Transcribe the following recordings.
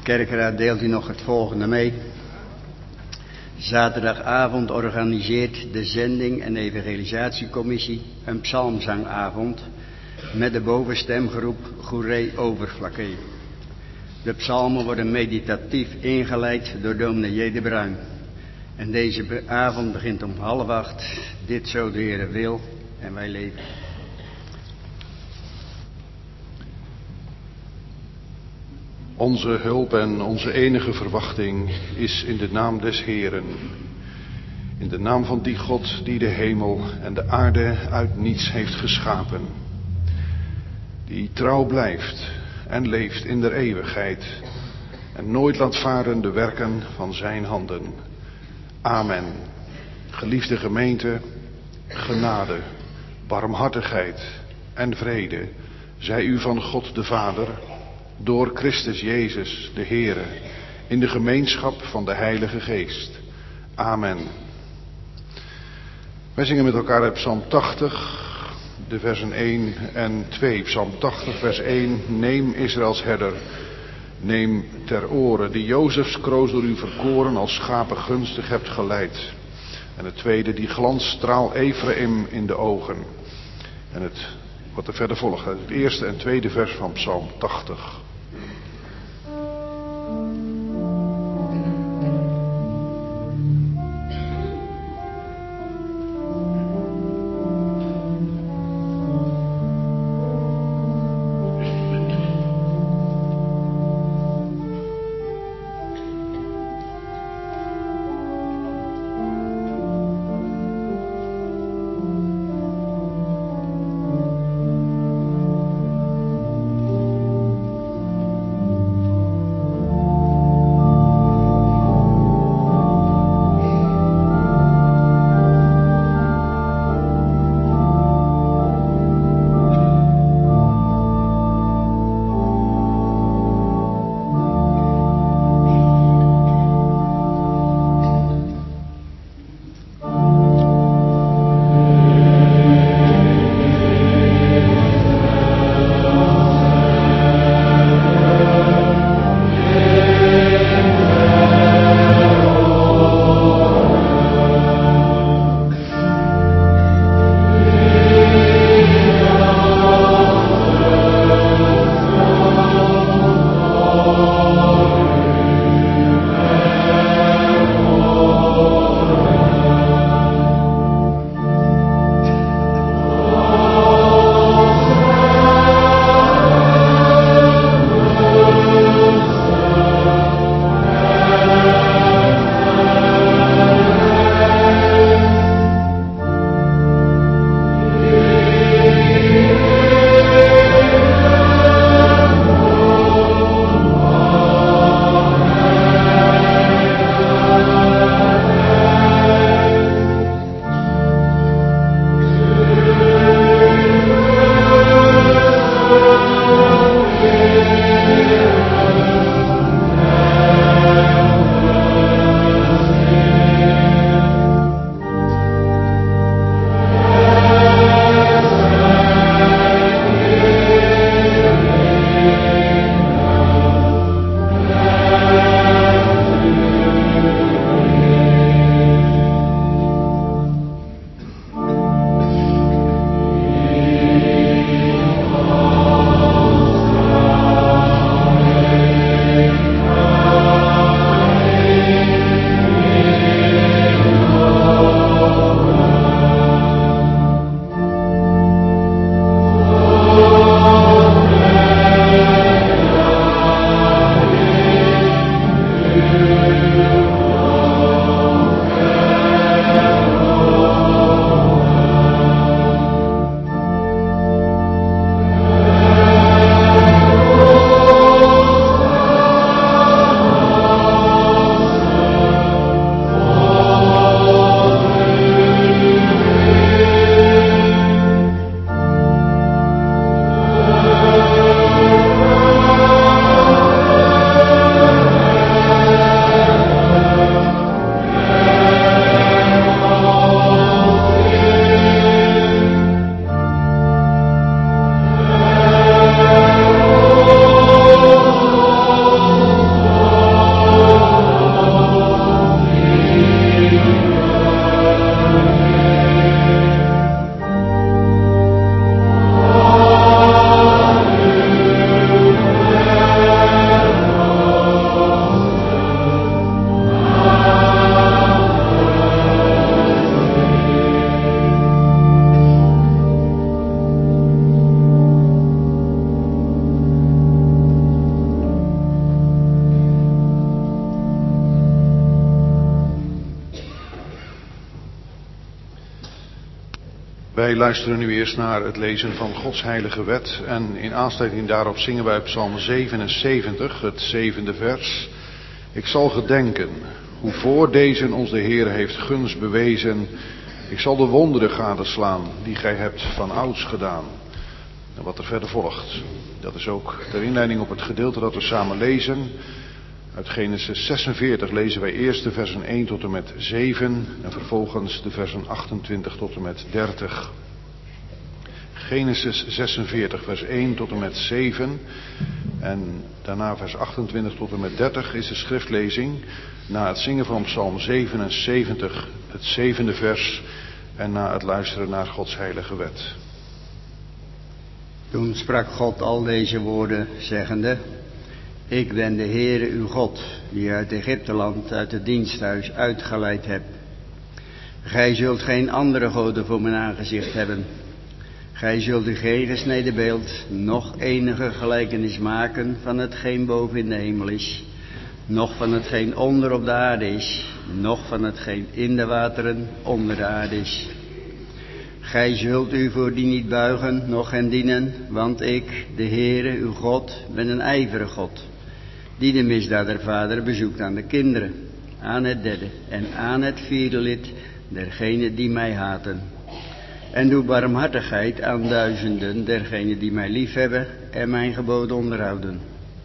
kerkraad deelt u nog het volgende mee. Zaterdagavond organiseert de zending- en evangelisatiecommissie een psalmzangavond met de bovenstemgroep Goeree Overflakkee. De psalmen worden meditatief ingeleid door dominee J. de Bruin. En deze avond begint om 7:30. Dit zo de Heere wil en wij leven. Onze hulp en onze enige verwachting is in de naam des Heeren. In de naam van die God die de hemel en de aarde uit niets heeft geschapen. Die trouw blijft en leeft in der eeuwigheid. En nooit laat varen de werken van zijn handen. Amen. Geliefde gemeente, genade, barmhartigheid en vrede zij u van God de Vader, door Christus Jezus de Heere, in de gemeenschap van de Heilige Geest. Amen. Wij zingen met elkaar uit Psalm 80, de versen 1 en 2. Psalm 80, vers 1. Neem Israëls herder, neem ter oren, die Jozefs kroos door u verkoren als schapen gunstig hebt geleid. En het tweede, die glans straal Ephraim in de ogen. En het wat er verder volgt, het eerste en tweede vers van Psalm 80. Wij luisteren nu eerst naar het lezen van Gods heilige wet en in aansluiting daarop zingen wij Psalm 77, het 7e vers. Ik zal gedenken hoe voor deze ons de Heer heeft gunst bewezen. Ik zal de wonderen gadeslaan die gij hebt van ouds gedaan. En wat er verder volgt, dat is ook ter inleiding op het gedeelte dat we samen lezen. Uit Genesis 46 lezen wij eerst de versen 1 tot en met 7 en vervolgens de versen 28 tot en met 30. Genesis 46 vers 1 tot en met 7 en daarna vers 28 tot en met 30 is de schriftlezing na het zingen van Psalm 77, het 7e vers en na het luisteren naar Gods heilige wet. Toen sprak God al deze woorden, zeggende: Ik ben de Heere uw God, die uit Egypteland, uit het diensthuis uitgeleid hebt. Gij zult geen andere goden voor mijn aangezicht hebben. Gij zult u geen gesneden beeld, noch enige gelijkenis maken van hetgeen boven in de hemel is, noch van hetgeen onder op de aarde is, noch van hetgeen in de wateren onder de aarde is. Gij zult u voor die niet buigen, noch hen dienen, want ik, de Heere, uw God, ben een ijverig God, die de misdaad der vader bezoekt aan de kinderen, aan het derde en aan het vierde lid dergenen die mij haten. En doe barmhartigheid aan duizenden dergenen die mij liefhebben en mijn geboden onderhouden.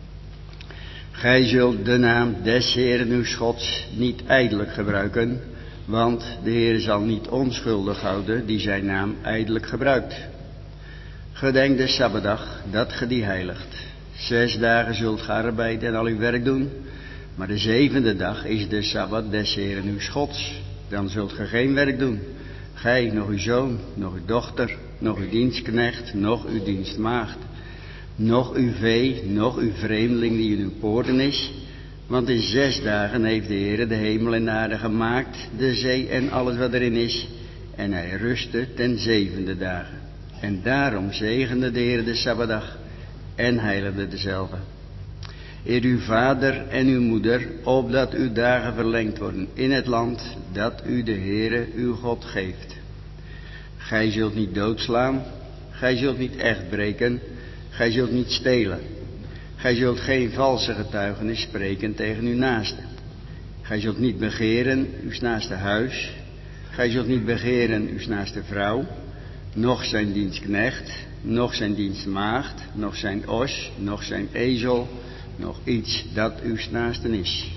Gij zult de naam des Heeren uw Gods niet ijdelijk gebruiken, want de Heer zal niet onschuldig houden die zijn naam ijdelijk gebruikt. Gedenk de Sabbatdag, dat ge die heiligt. 6 dagen zult ge arbeiden en al uw werk doen, maar de 7e dag is de Sabbat des Heeren uw Gods. Dan zult ge geen werk doen, gij, nog uw zoon, nog uw dochter, nog uw dienstknecht, nog uw dienstmaagd, nog uw vee, nog uw vreemdeling die in uw poorten is. Want in 6 dagen heeft de Heer de hemel en de aarde gemaakt, de zee en alles wat erin is. En hij rustte ten 7e dagen. En daarom zegende de Heer de Sabbatdag en heiligde dezelve. Eer uw vader en uw moeder, opdat uw dagen verlengd worden in het land dat u de Heere uw God geeft. Gij zult niet doodslaan, gij zult niet echt breken, gij zult niet stelen. Gij zult geen valse getuigenis spreken tegen uw naaste. Gij zult niet begeren uw naaste huis, gij zult niet begeren uw naaste vrouw, noch zijn dienstknecht, noch zijn dienstmaagd, noch zijn os, noch zijn ezel, nog iets dat uw naasten is.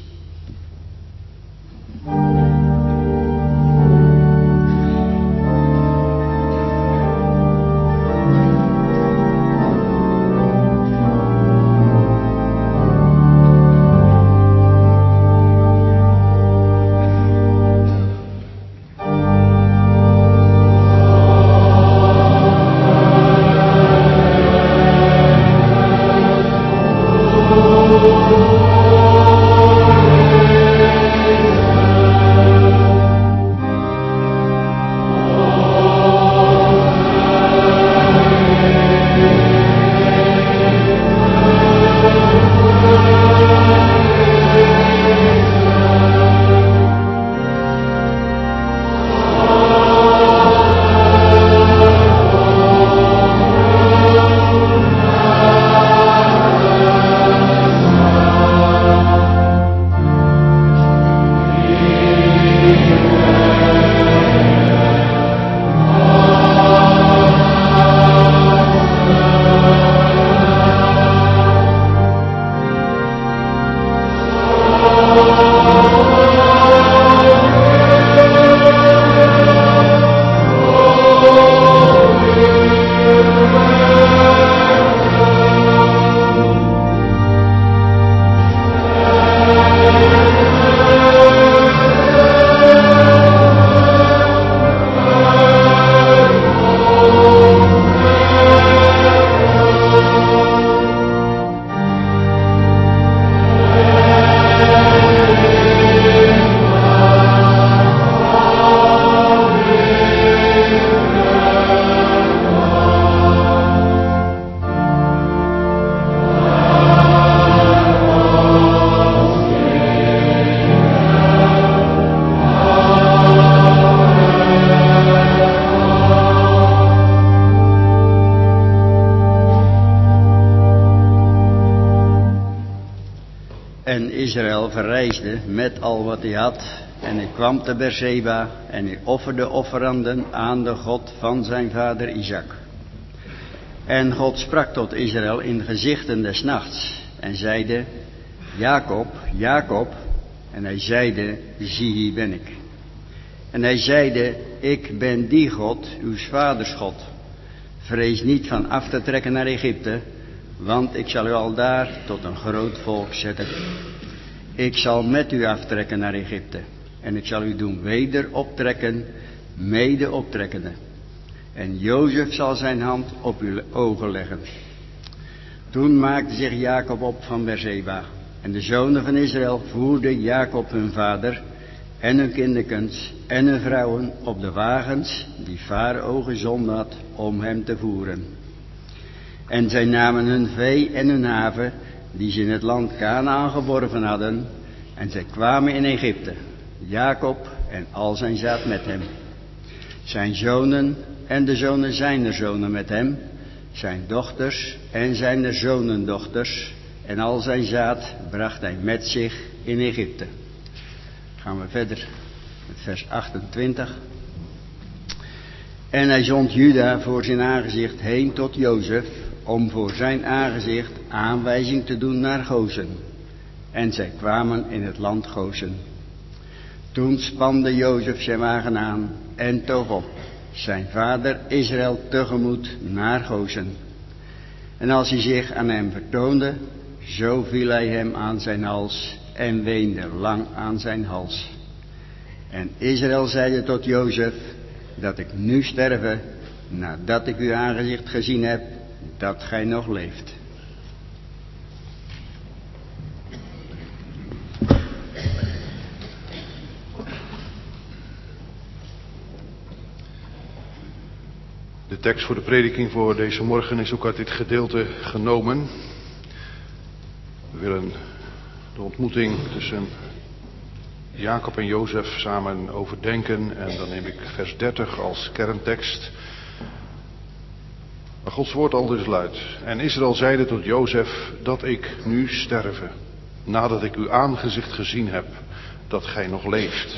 en Israël verreisde met al wat hij had. En hij kwam te Beerseba en hij offerde offeranden aan de God van zijn vader Isaac. En God sprak tot Israël in gezichten des nachts en zeide: Jacob, Jacob. En hij zeide: zie, hier ben ik. En hij zeide: ik ben die God, uw vaders God. Vrees niet van af te trekken naar Egypte, want ik zal u aldaar tot een groot volk zetten. Ik zal met u aftrekken naar Egypte, en ik zal u doen weder optrekken, mede optrekkende. En Jozef zal zijn hand op uw ogen leggen. Toen maakte zich Jacob op van Beerseba, en de zonen van Israël voerden Jacob hun vader en hun kinderkens en hun vrouwen op de wagens die Farao gezonden had om hem te voeren. En zij namen hun vee en hun haven die ze in het land Kanaan geworven hadden, en zij kwamen in Egypte, Jacob en al zijn zaad met hem. Zijn zonen en de zonen zijner zonen met hem, zijn dochters en zijn zonendochters, en al zijn zaad bracht hij met zich in Egypte. Gaan we verder met vers 28. En hij zond Juda voor zijn aangezicht heen tot Jozef, om voor zijn aangezicht aanwijzing te doen naar Gozen. En zij kwamen in het land Gozen. Toen spande Jozef zijn wagen aan en toog op, zijn vader Israël tegemoet naar Gozen. En als hij zich aan hem vertoonde, zo viel hij hem aan zijn hals en weende lang aan zijn hals. En Israël zeide tot Jozef: dat ik nu sterve, nadat ik uw aangezicht gezien heb, dat gij nog leeft. De tekst voor de prediking voor deze morgen is ook uit dit gedeelte genomen. We willen de ontmoeting tussen Jacob en Jozef samen overdenken en dan neem ik vers 30 als kerntekst. Maar Gods woord aldus luidt: en Israël zeide tot Jozef: dat ik nu sterve, nadat ik uw aangezicht gezien heb, dat gij nog leeft.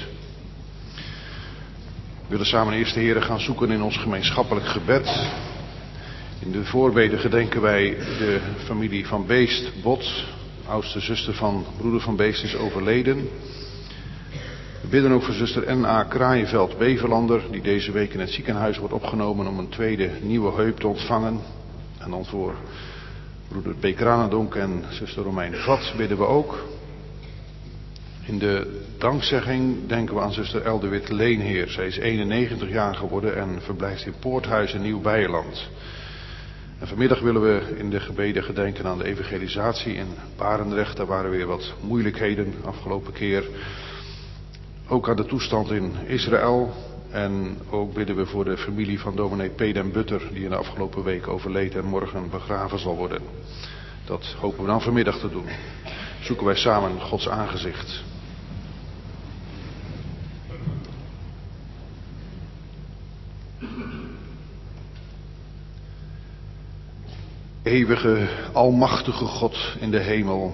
We willen samen eerst de Heere gaan zoeken in ons gemeenschappelijk gebed. In de voorbeden gedenken wij de familie van Beest, Bot, oudste zuster van broeder van Beest, is overleden. We bidden ook voor zuster N.A. Kraaienveld-Beverlander, die deze week in het ziekenhuis wordt opgenomen om een tweede nieuwe heup te ontvangen. En dan voor broeder B. Kranendonk en zuster Romein Vat bidden we ook. In de dankzegging denken we aan zuster El de Wit Leenheer. Zij is 91 jaar geworden en verblijft in Poorthuis in Nieuw-Beierland. En vanmiddag willen we in de gebeden gedenken aan de evangelisatie in Barendrecht. Daar waren weer wat moeilijkheden afgelopen keer. Ook aan de toestand in Israël. En ook bidden we voor de familie van dominee P. den Butter, die in de afgelopen week overleed en morgen begraven zal worden. Dat hopen we dan vanmiddag te doen. Zoeken wij samen Gods aangezicht. Eeuwige, almachtige God in de hemel,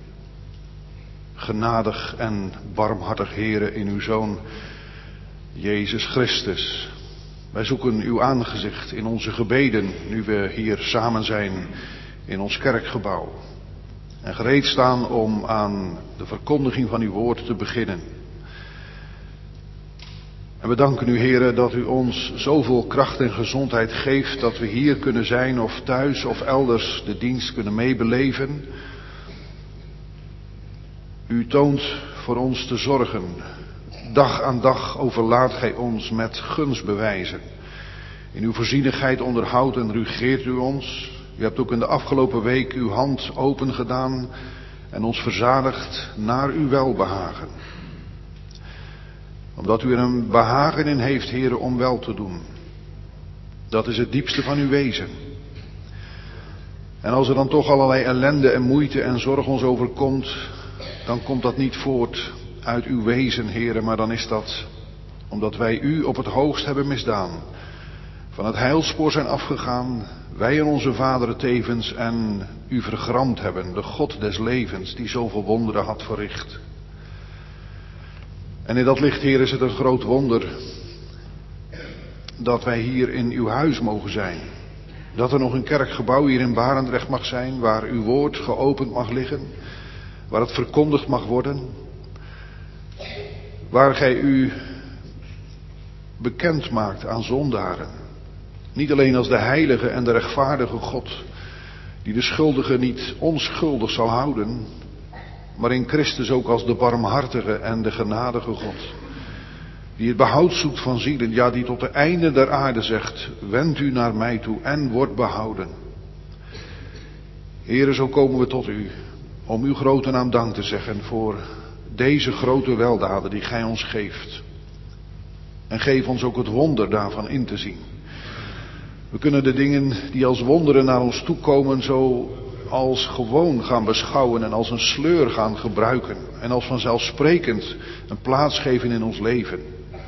genadig en barmhartig Heere in uw Zoon Jezus Christus. Wij zoeken uw aangezicht in onze gebeden, nu we hier samen zijn in ons kerkgebouw. En gereed staan om aan de verkondiging van uw woord te beginnen. En we danken u, Heere, dat u ons zoveel kracht en gezondheid geeft, dat we hier kunnen zijn of thuis of elders de dienst kunnen meebeleven. U toont voor ons te zorgen. Dag aan dag overlaadt gij ons met gunstbewijzen. In uw voorzienigheid onderhoudt en regeert u ons. U hebt ook in de afgelopen week uw hand open gedaan en ons verzadigd naar uw welbehagen. Omdat u er een behagen in heeft, Heere, om wel te doen. Dat is het diepste van uw wezen. En als er dan toch allerlei ellende en moeite en zorg ons overkomt, dan komt dat niet voort uit uw wezen, Heere, maar dan is dat omdat wij u op het hoogst hebben misdaan. Van het heilspoor zijn afgegaan, wij en onze vaderen tevens en u vergramd hebben, de God des levens, die zoveel wonderen had verricht. En in dat licht, Heer, is het een groot wonder dat wij hier in uw huis mogen zijn. Dat er nog een kerkgebouw hier in Barendrecht mag zijn, waar uw woord geopend mag liggen, waar het verkondigd mag worden, waar gij u bekend maakt aan zondaren. Niet alleen als de heilige en de rechtvaardige God, die de schuldige niet onschuldig zal houden, maar in Christus ook als de barmhartige en de genadige God, die het behoud zoekt van zielen, ja, die tot de einde der aarde zegt, wend u naar mij toe en wordt behouden. Heere, zo komen we tot u, om uw grote naam dank te zeggen voor deze grote weldaden die gij ons geeft. En geef ons ook het wonder daarvan in te zien. We kunnen de dingen die als wonderen naar ons toekomen zo als gewoon gaan beschouwen en als een sleur gaan gebruiken. En als vanzelfsprekend een plaats geven in ons leven.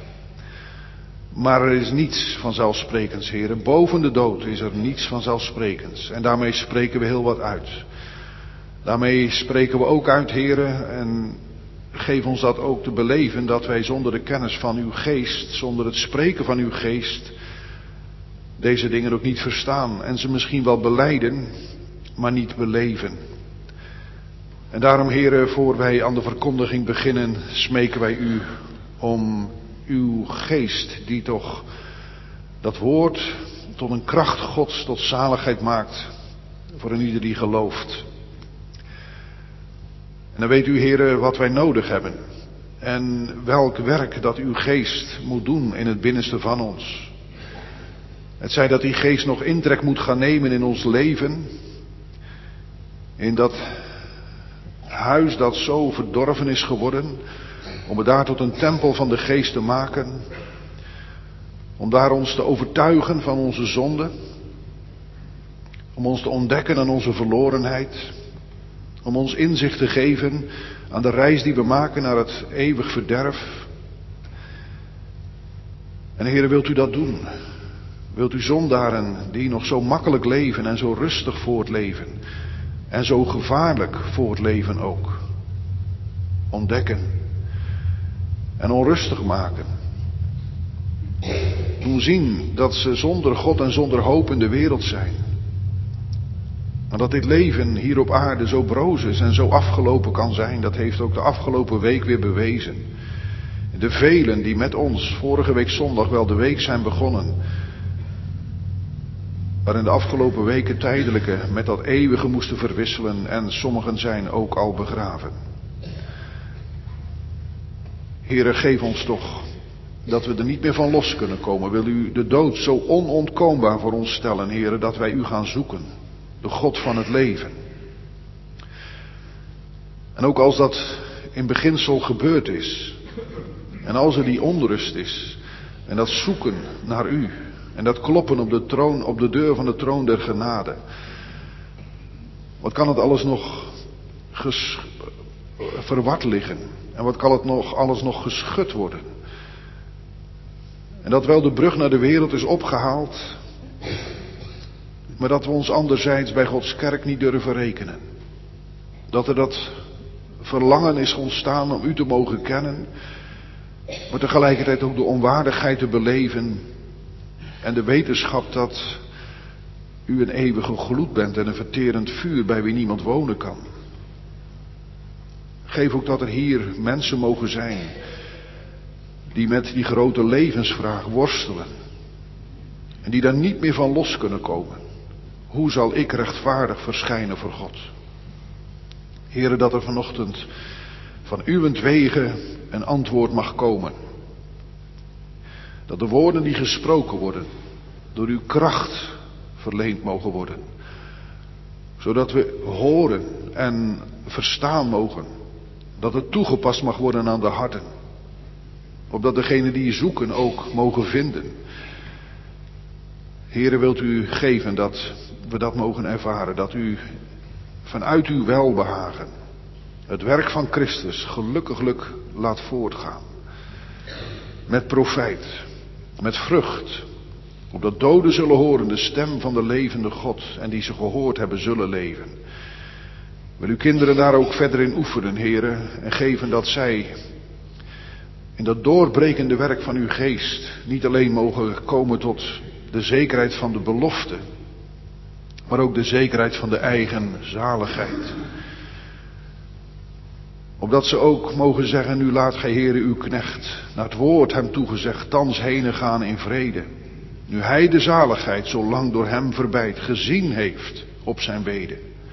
Maar er is niets vanzelfsprekends, heren. Boven de dood is er niets vanzelfsprekends. En daarmee spreken we heel wat uit. Daarmee spreken we ook uit, heren, en geef ons dat ook te beleven, dat wij zonder de kennis van uw geest, zonder het spreken van uw geest, deze dingen ook niet verstaan. En ze misschien wel belijden, maar niet beleven. En daarom, heren, voor wij aan de verkondiging beginnen, smeken wij u om uw geest, die toch dat woord tot een kracht Gods, tot zaligheid maakt voor een ieder die gelooft. En dan weet u, heren, wat wij nodig hebben. En welk werk dat uw geest moet doen in het binnenste van ons. Het zij dat die geest nog intrek moet gaan nemen in ons leven. In dat huis dat zo verdorven is geworden. Om het daar tot een tempel van de geest te maken. Om daar ons te overtuigen van onze zonde. Om ons te ontdekken aan onze verlorenheid. Om ons inzicht te geven aan de reis die we maken naar het eeuwig verderf. En Heere, wilt u dat doen? Wilt u zondaren die nog zo makkelijk leven en zo rustig voortleven en zo gevaarlijk voortleven ook, ontdekken en onrustig maken. Doen zien dat ze zonder God en zonder hoop in de wereld zijn. Maar dat dit leven hier op aarde zo broos is en zo afgelopen kan zijn, dat heeft ook de afgelopen week weer bewezen. De velen die met ons vorige week zondag wel de week zijn begonnen, maar in de afgelopen weken tijdelijke met dat eeuwige moesten verwisselen en sommigen zijn ook al begraven. Heere, geef ons toch dat we er niet meer van los kunnen komen. Wil u de dood zo onontkoombaar voor ons stellen, Heere, dat wij u gaan zoeken. De God van het leven. En ook als dat in beginsel gebeurd is. En als er die onrust is. En dat zoeken naar u. En dat kloppen op de deur van de troon der genade. Wat kan het alles nog verward liggen. En wat kan het alles nog geschud worden. En dat wel de brug naar de wereld is opgehaald. Maar dat we ons anderzijds bij Gods kerk niet durven rekenen. Dat er dat verlangen is ontstaan om u te mogen kennen. Maar tegelijkertijd ook de onwaardigheid te beleven. En de wetenschap dat u een eeuwige gloed bent en een verterend vuur bij wie niemand wonen kan. Geef ook dat er hier mensen mogen zijn die met die grote levensvraag worstelen. En die daar niet meer van los kunnen komen. Hoe zal ik rechtvaardig verschijnen voor God? Heere, dat er vanochtend van uwentwege een antwoord mag komen. Dat de woorden die gesproken worden door uw kracht verleend mogen worden. Zodat we horen en verstaan mogen. Dat het toegepast mag worden aan de harten. Opdat degenen die zoeken ook mogen vinden. Heere, wilt u geven dat we dat mogen ervaren. Dat u vanuit uw welbehagen het werk van Christus gelukkiglijk laat voortgaan. Met profijt, met vrucht, Opdat doden zullen horen de stem van de levende God en die ze gehoord hebben zullen leven. Wil uw kinderen daar ook verder in oefenen, heren, en geven dat zij in dat doorbrekende werk van uw geest niet alleen mogen komen tot de zekerheid van de belofte, maar ook de zekerheid van de eigen zaligheid. Opdat ze ook mogen zeggen, nu laat gij, Heere, uw knecht, naar het woord hem toegezegd, thans henen gaan in vrede. Nu hij de zaligheid, zo lang door hem verbeid, gezien heeft op zijn beden.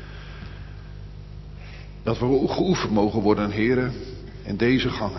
Dat we geoefend mogen worden, Heere, in deze gangen.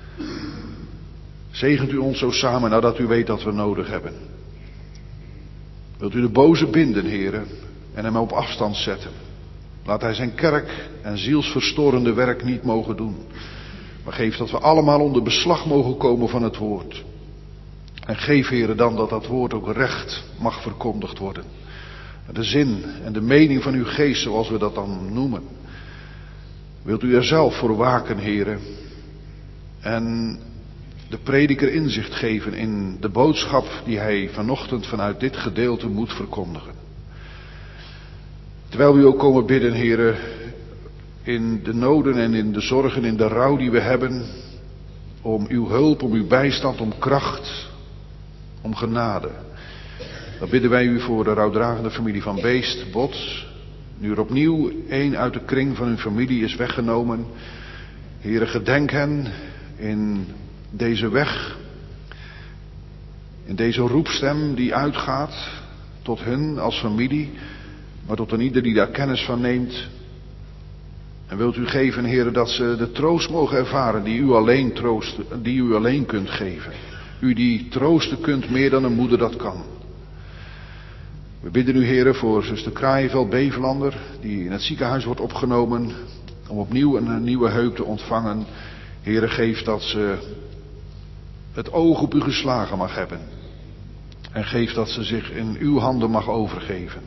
Zegent u ons zo samen, nadat u weet dat we nodig hebben. Wilt u de boze binden, Heere, en hem op afstand zetten. Laat hij zijn kerk en zielsverstorende werk niet mogen doen. Maar geef dat we allemaal onder beslag mogen komen van het woord. En geef, Heere, dan dat dat woord ook recht mag verkondigd worden. De zin en de mening van uw geest, zoals we dat dan noemen. Wilt u er zelf voor waken, Heere. En de prediker inzicht geven in de boodschap die hij vanochtend vanuit dit gedeelte moet verkondigen. Terwijl we ook komen bidden, Heere, in de noden en in de zorgen, in de rouw die we hebben, om uw hulp, om uw bijstand, om kracht, om genade. Dan bidden wij u voor de rouwdragende familie van Beest, Bots. Nu er opnieuw één uit de kring van hun familie is weggenomen. Heere, gedenk hen in deze weg, in deze roepstem die uitgaat tot hen als familie, maar tot een ieder die daar kennis van neemt. En wilt u geven, Heere, dat ze de troost mogen ervaren die u alleen kunt geven. U die troosten kunt meer dan een moeder dat kan. We bidden u, Heere, voor zuster Kraaienveld-Bevelander, die in het ziekenhuis wordt opgenomen, om opnieuw een nieuwe heup te ontvangen. Heere, geef dat ze het oog op u geslagen mag hebben. En geef dat ze zich in uw handen mag overgeven.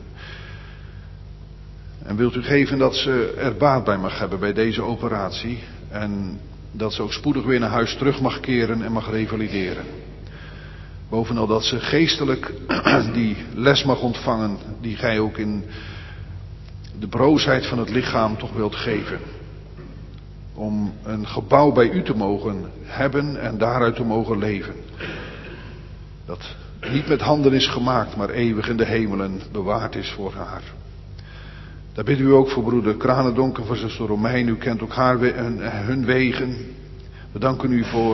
En wilt u geven dat ze er baat bij mag hebben bij deze operatie. En dat ze ook spoedig weer naar huis terug mag keren en mag revalideren. Bovenal dat ze geestelijk die les mag ontvangen die gij ook in de broosheid van het lichaam toch wilt geven. Om een gebouw bij u te mogen hebben en daaruit te mogen leven. Dat niet met handen is gemaakt, maar eeuwig in de hemelen bewaard is voor haar. Daar bidden u ook voor broeder Kranendonk en voor zuster Romein. U kent ook hun wegen. We danken u voor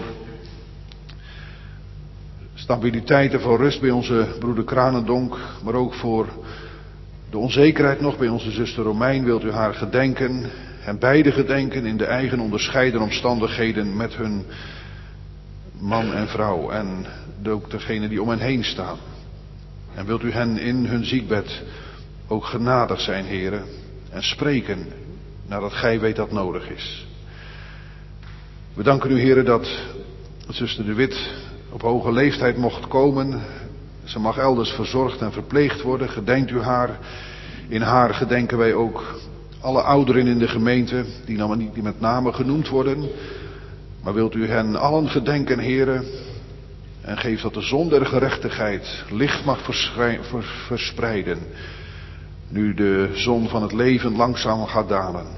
stabiliteit en voor rust bij onze broeder Kranendonk. Maar ook voor de onzekerheid nog bij onze zuster Romein. Wilt u haar gedenken en beide gedenken in de eigen onderscheiden omstandigheden met hun man en vrouw. En ook degenen die om hen heen staan. En wilt u hen in hun ziekbed ook genadig zijn, Heere, en spreken nadat gij weet dat nodig is. We danken u, Heere, dat zuster de Wit op hoge leeftijd mocht komen. Ze mag elders verzorgd en verpleegd worden. Gedenkt u haar. In haar gedenken wij ook alle ouderen in de gemeente, die nou niet met name genoemd worden. Maar wilt u hen allen gedenken, Heere, en geef dat de zon der gerechtigheid licht mag verspreiden. Nu de zon van het leven langzaam gaat dalen.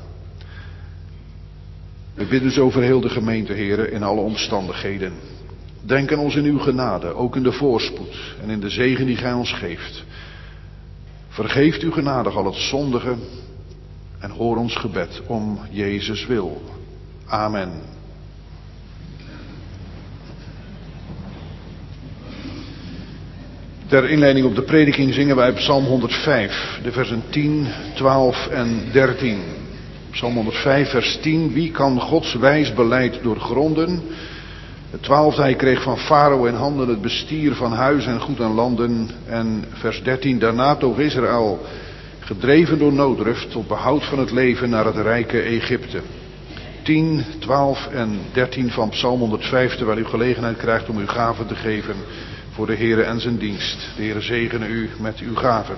We bidden zo over heel de gemeente, Heere, in alle omstandigheden. Denk aan ons in uw genade, ook in de voorspoed en in de zegen die gij ons geeft. Vergeeft u genadig al het zondige en hoor ons gebed om Jezus wil. Amen. Ter inleiding op de prediking zingen wij Psalm 105, de versen 10, 12 en 13. Psalm 105, vers 10. Wie kan Gods wijs beleid doorgronden? Het 12e, hij kreeg van Farao in handen het bestier van huis en goed en landen. En vers 13, daarna toog Israël, gedreven door nooddruft, tot behoud van het leven naar het rijke Egypte. 10, 12 en 13 van Psalm 105, terwijl u gelegenheid krijgt om uw gaven te geven voor de Heere en zijn dienst. De Heere zegene u met uw gaven.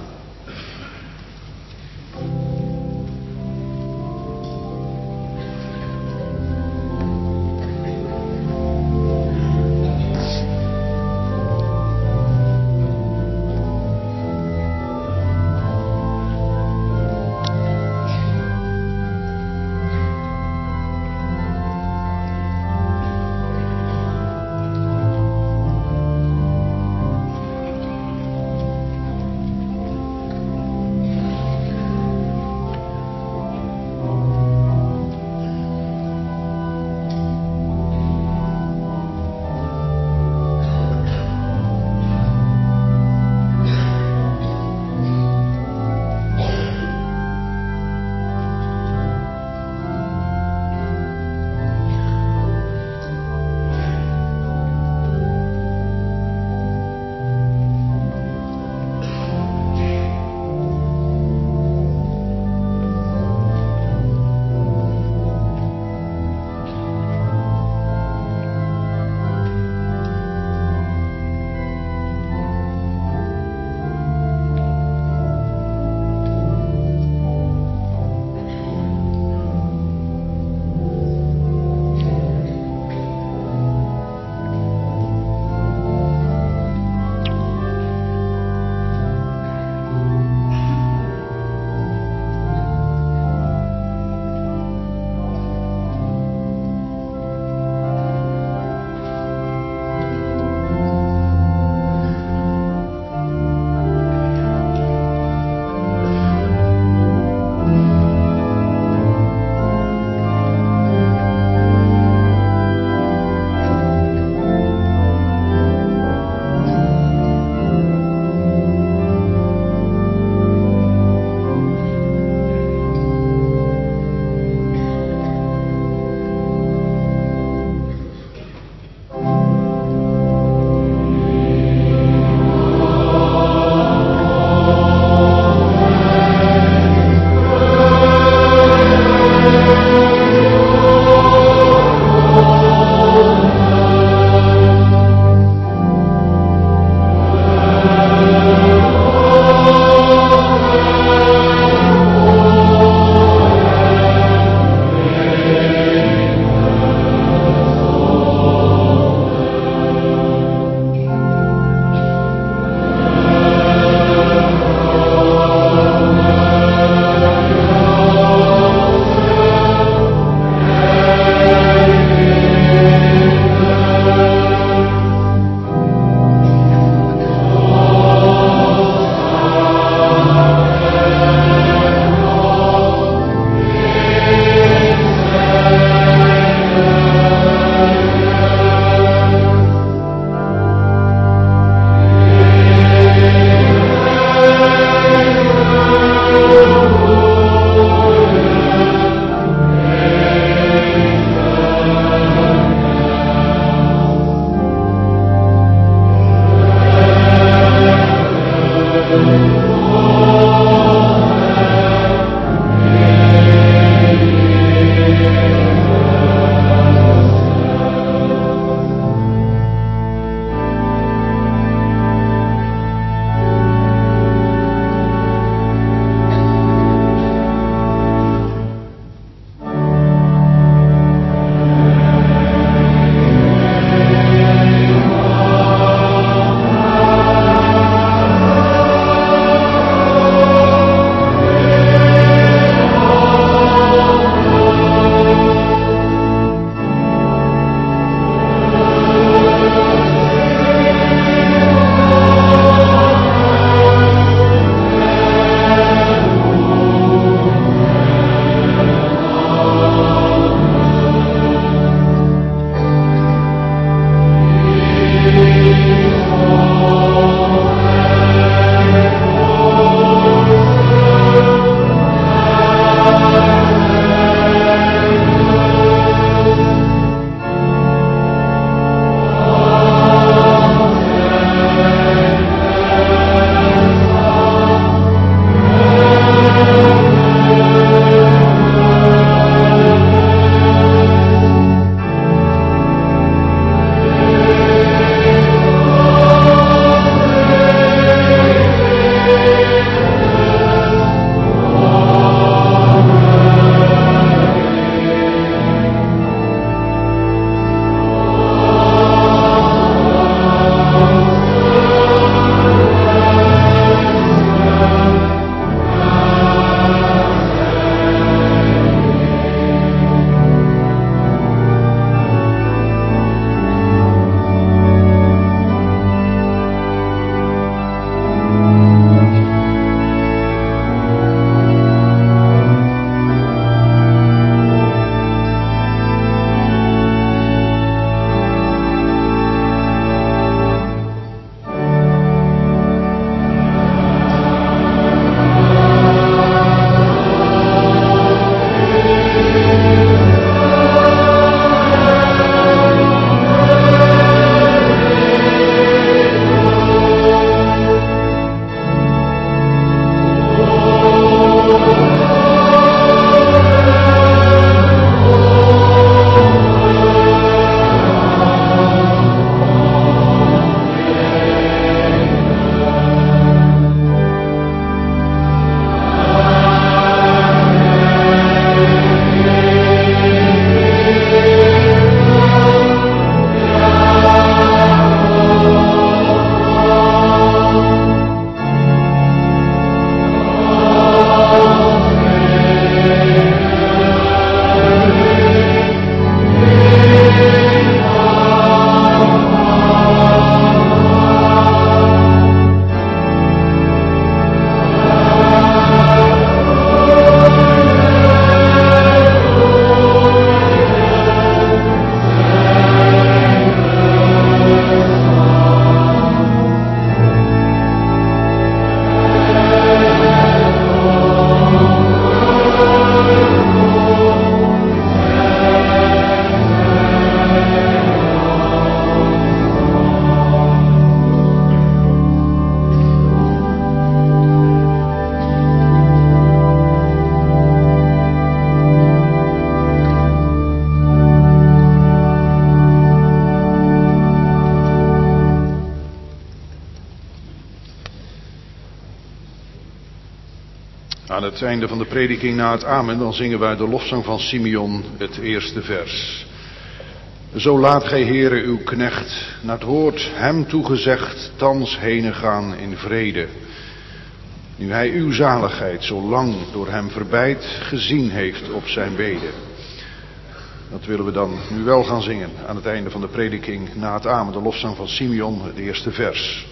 het einde van de prediking na het amen, dan zingen wij de lofzang van Simeon, het eerste vers. Zo laat gij, Heere, uw knecht, naar het woord hem toegezegd, thans henen gaan in vrede. Nu hij uw zaligheid zo lang door hem verbeid gezien heeft op zijn beden. Dat willen we dan nu wel gaan zingen aan het einde van de prediking na het amen, de lofzang van Simeon, het eerste vers.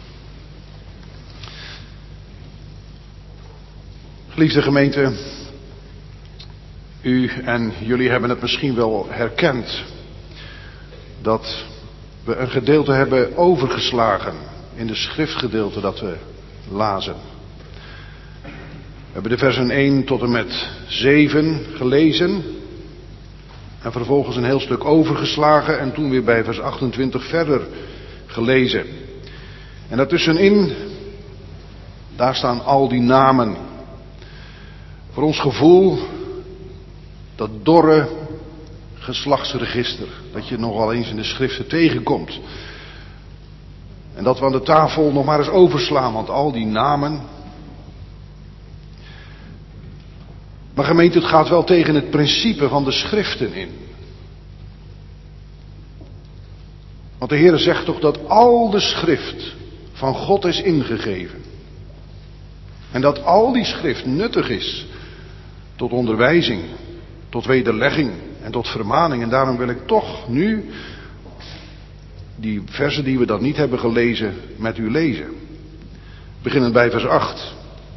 Geliefde gemeente, u en jullie hebben het misschien wel herkend dat we een gedeelte hebben overgeslagen in de schriftgedeelte dat we lazen. We hebben de versen 1 tot en met 7 gelezen en vervolgens een heel stuk overgeslagen en toen weer bij vers 28 verder gelezen. En daartussenin, daar staan al die namen. Voor ons gevoel, dat dorre geslachtsregister, dat je nogal eens in de schriften tegenkomt. En dat we aan de tafel nog maar eens overslaan, want al die namen. Maar gemeente, het gaat wel tegen het principe van de schriften in. Want de Heer zegt toch dat al de schrift van God is ingegeven. En dat al die schrift nuttig is tot onderwijzing, tot wederlegging en tot vermaning. En daarom wil ik toch nu die versen die we dan niet hebben gelezen met u lezen. Beginnend bij vers 8.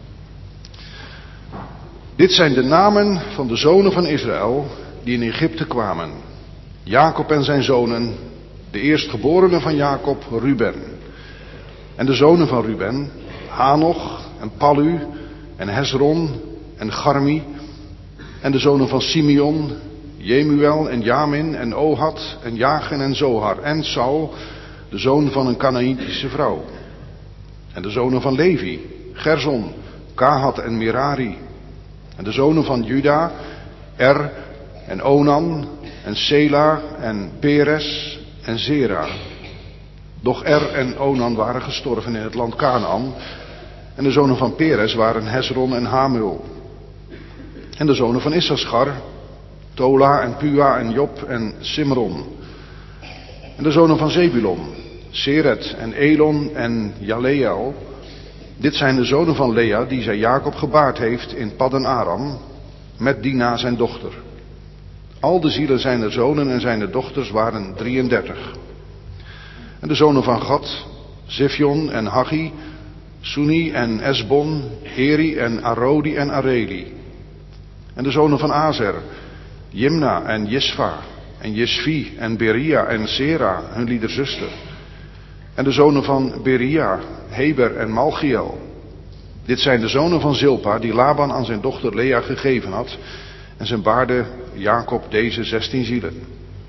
Dit zijn de namen van de zonen van Israël die in Egypte kwamen. Jacob en zijn zonen, de eerstgeborene van Jacob, Ruben. En de zonen van Ruben, Hanoch en Pallu en Hezron en Garmi. En de zonen van Simeon, Jemuel en Jamin en Ohad en Jagen en Zohar en Saul, de zoon van een Kanaïtische vrouw. En de zonen van Levi, Gerson, Kahat en Merari. En de zonen van Juda, Er en Onan en Sela en Peres en Zera. Doch Er en Onan waren gestorven in het land Kanaan. En de zonen van Peres waren Hezron en Hamul. En de zonen van Issachar, Tola en Pua en Job en Simron. En de zonen van Zebulon, Seret en Elon en Jaleel. Dit zijn de zonen van Lea die zij Jacob gebaard heeft in Paddan Aram, met Dina zijn dochter. Al de zielen zijner zonen en zijner dochters waren 33. En de zonen van Gad, Zefjon en Hagi, Suni en Esbon, Eri en Arodi en Areli. En de zonen van Azer, Jimna en Jesva en Jesvi en Beria en Sera, hun liederzuster. En de zonen van Beria, Heber en Malchiel. Dit zijn de zonen van Zilpa die Laban aan zijn dochter Lea gegeven had. En zijn baarde Jacob deze 16 zielen.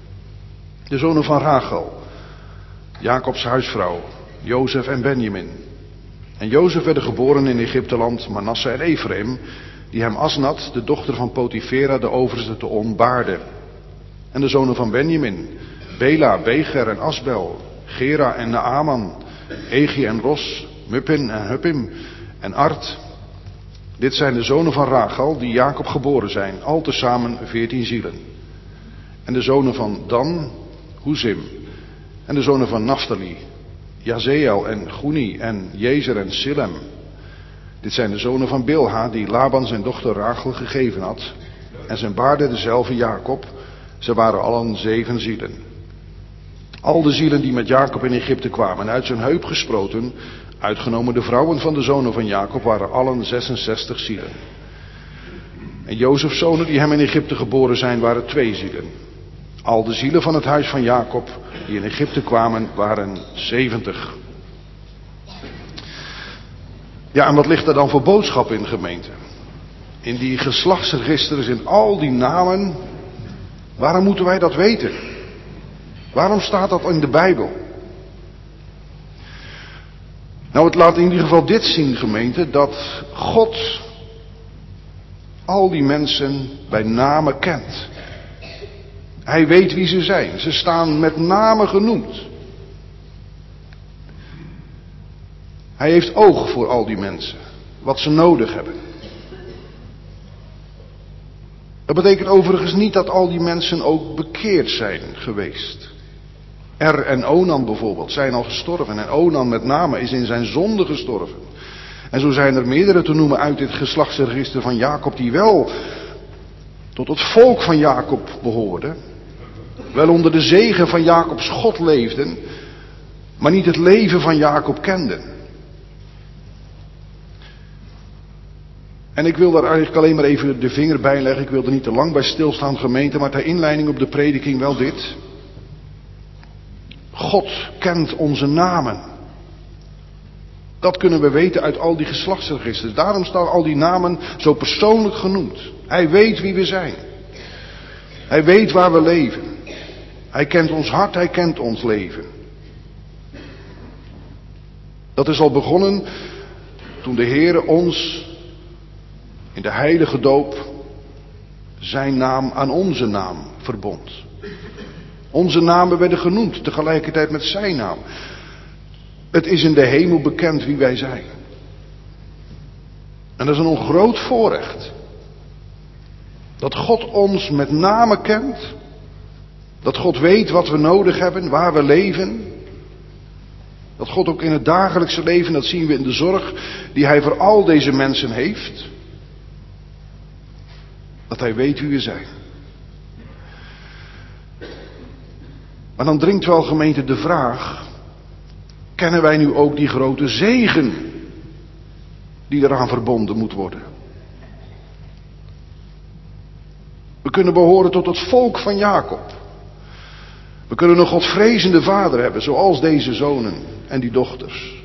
De zonen van Rachel, Jacobs huisvrouw, Jozef en Benjamin. En Jozef werd geboren in Egypteland, Manasse en Ephraim, die hem Asnat, de dochter van Potifera, de overste te On, baarde. En de zonen van Benjamin, Bela, Beger en Asbel, Gera en Naaman, Egi en Ros, Muppin en Huppim en Art. Dit zijn de zonen van Rachel die Jacob geboren zijn, al tezamen 14 zielen. En de zonen van Dan, Huzim. En de zonen van Naphtali, Jazeel en Guni en Jezer en Silem. Dit zijn de zonen van Bilha die Laban zijn dochter Rachel gegeven had. En zijn baarde dezelfde Jacob. Ze waren allen 7 zielen. Al de zielen die met Jacob in Egypte kwamen, uit zijn heup gesproten, uitgenomen de vrouwen van de zonen van Jacob, waren allen 66 zielen. En Jozefs zonen die hem in Egypte geboren zijn, waren 2 zielen. Al de zielen van het huis van Jacob die in Egypte kwamen, waren 70. Ja, en wat ligt er dan voor boodschap in, gemeente? In die geslachtsregisters, in al die namen. Waarom moeten wij dat weten? Waarom staat dat in de Bijbel? Nou, het laat in ieder geval dit zien, gemeente, dat God al die mensen bij name kent. Hij weet wie ze zijn. Ze staan met name genoemd. Hij heeft oog voor al die mensen. Wat ze nodig hebben. Dat betekent overigens niet dat al die mensen ook bekeerd zijn geweest. En Onan bijvoorbeeld zijn al gestorven. En Onan met name is in zijn zonde gestorven. En zo zijn er meerdere te noemen uit dit geslachtsregister van Jacob die wel tot het volk van Jacob behoorden. Wel onder de zegen van Jacobs God leefden, maar niet het leven van Jacob kenden. En ik wil daar eigenlijk alleen maar even de vinger bij leggen. Ik wil er niet te lang bij stilstaan, gemeente, maar ter inleiding op de prediking wel dit. God kent onze namen. Dat kunnen we weten uit al die geslachtsregisters. Daarom staan al die namen zo persoonlijk genoemd. Hij weet wie we zijn. Hij weet waar we leven. Hij kent ons hart, hij kent ons leven. Dat is al begonnen toen de Heere ons in de heilige doop zijn naam aan onze naam verbond. Onze namen werden genoemd tegelijkertijd met zijn naam. Het is in de hemel bekend wie wij zijn. En dat is een groot voorrecht. Dat God ons met name kent. Dat God weet wat we nodig hebben, waar we leven. Dat God ook in het dagelijkse leven, dat zien we in de zorg die hij voor al deze mensen heeft. Dat hij weet wie we zijn. Maar dan dringt wel, gemeente, de vraag: kennen wij nu ook die grote zegen die eraan verbonden moet worden? We kunnen behoren tot het volk van Jacob. We kunnen een godvrezende vader hebben, zoals deze zonen en die dochters.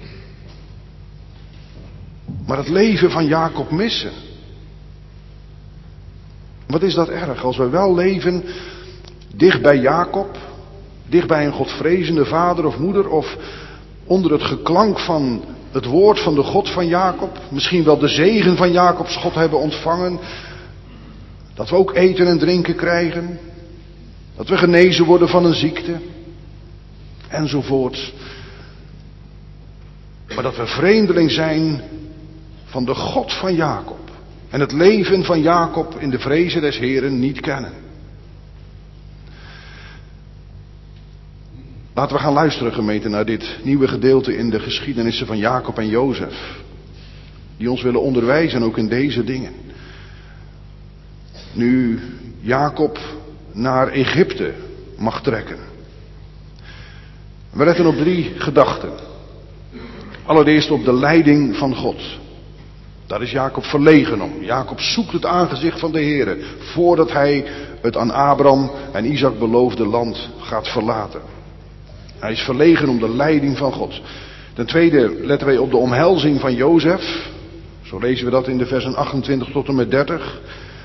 Maar het leven van Jacob missen. Wat is dat erg als we wel leven dicht bij Jacob, dicht bij een godvrezende vader of moeder, of onder het geklank van het woord van de God van Jacob, misschien wel de zegen van Jacobs God hebben ontvangen, dat we ook eten en drinken krijgen, dat we genezen worden van een ziekte, enzovoort. Maar dat we vreemdeling zijn van de God van Jacob en het leven van Jacob in de vrezen des Heeren niet kennen. Laten we gaan luisteren, gemeente, naar dit nieuwe gedeelte in de geschiedenissen van Jacob en Jozef. Die ons willen onderwijzen ook in deze dingen. Nu Jacob naar Egypte mag trekken. We letten op 3 gedachten. Allereerst op de leiding van God. Daar is Jacob verlegen om. Jacob zoekt het aangezicht van de Heere voordat hij het aan Abraham en Isaac beloofde land gaat verlaten. Hij is verlegen om de leiding van God. Ten tweede letten wij op de omhelzing van Jozef. Zo lezen we dat in de versen 28 tot en met 30.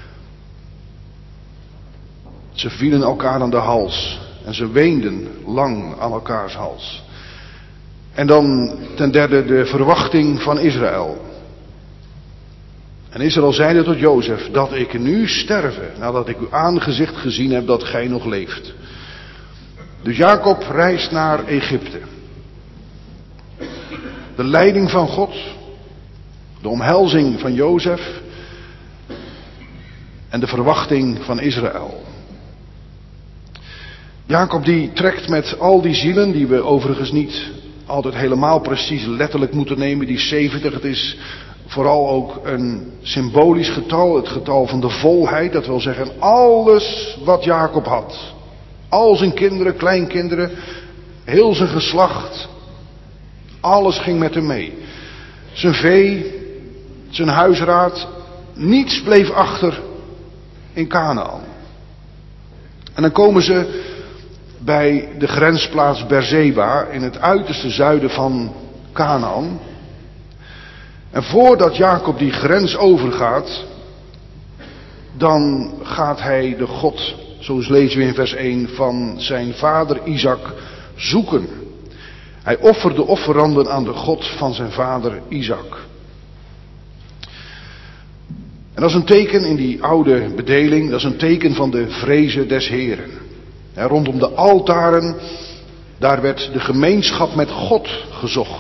Ze vielen elkaar aan de hals en ze weenden lang aan elkaars hals. En dan ten derde de verwachting van Israël. En Israël zeide tot Jozef: dat ik nu sterve, nadat ik uw aangezicht gezien heb dat gij nog leeft. Dus Jacob reist naar Egypte. De leiding van God, de omhelzing van Jozef en de verwachting van Israël. Jacob die trekt met al die zielen, die we overigens niet altijd helemaal precies letterlijk moeten nemen, die 70, het is vooral ook een symbolisch getal, het getal van de volheid, dat wil zeggen alles wat Jacob had. Al zijn kinderen, kleinkinderen, heel zijn geslacht, alles ging met hem mee. Zijn vee, zijn huisraad, niets bleef achter in Kanaan. En dan komen ze bij de grensplaats Beerseba in het uiterste zuiden van Kanaan. En voordat Jacob die grens overgaat, dan gaat hij de God, zoals lezen we in vers 1, van zijn vader Isaac zoeken. Hij offerde offeranden aan de God van zijn vader Isaac. En dat is een teken in die oude bedeling, dat is een teken van de vrezen des Heren. En rondom de altaren, daar werd de gemeenschap met God gezocht.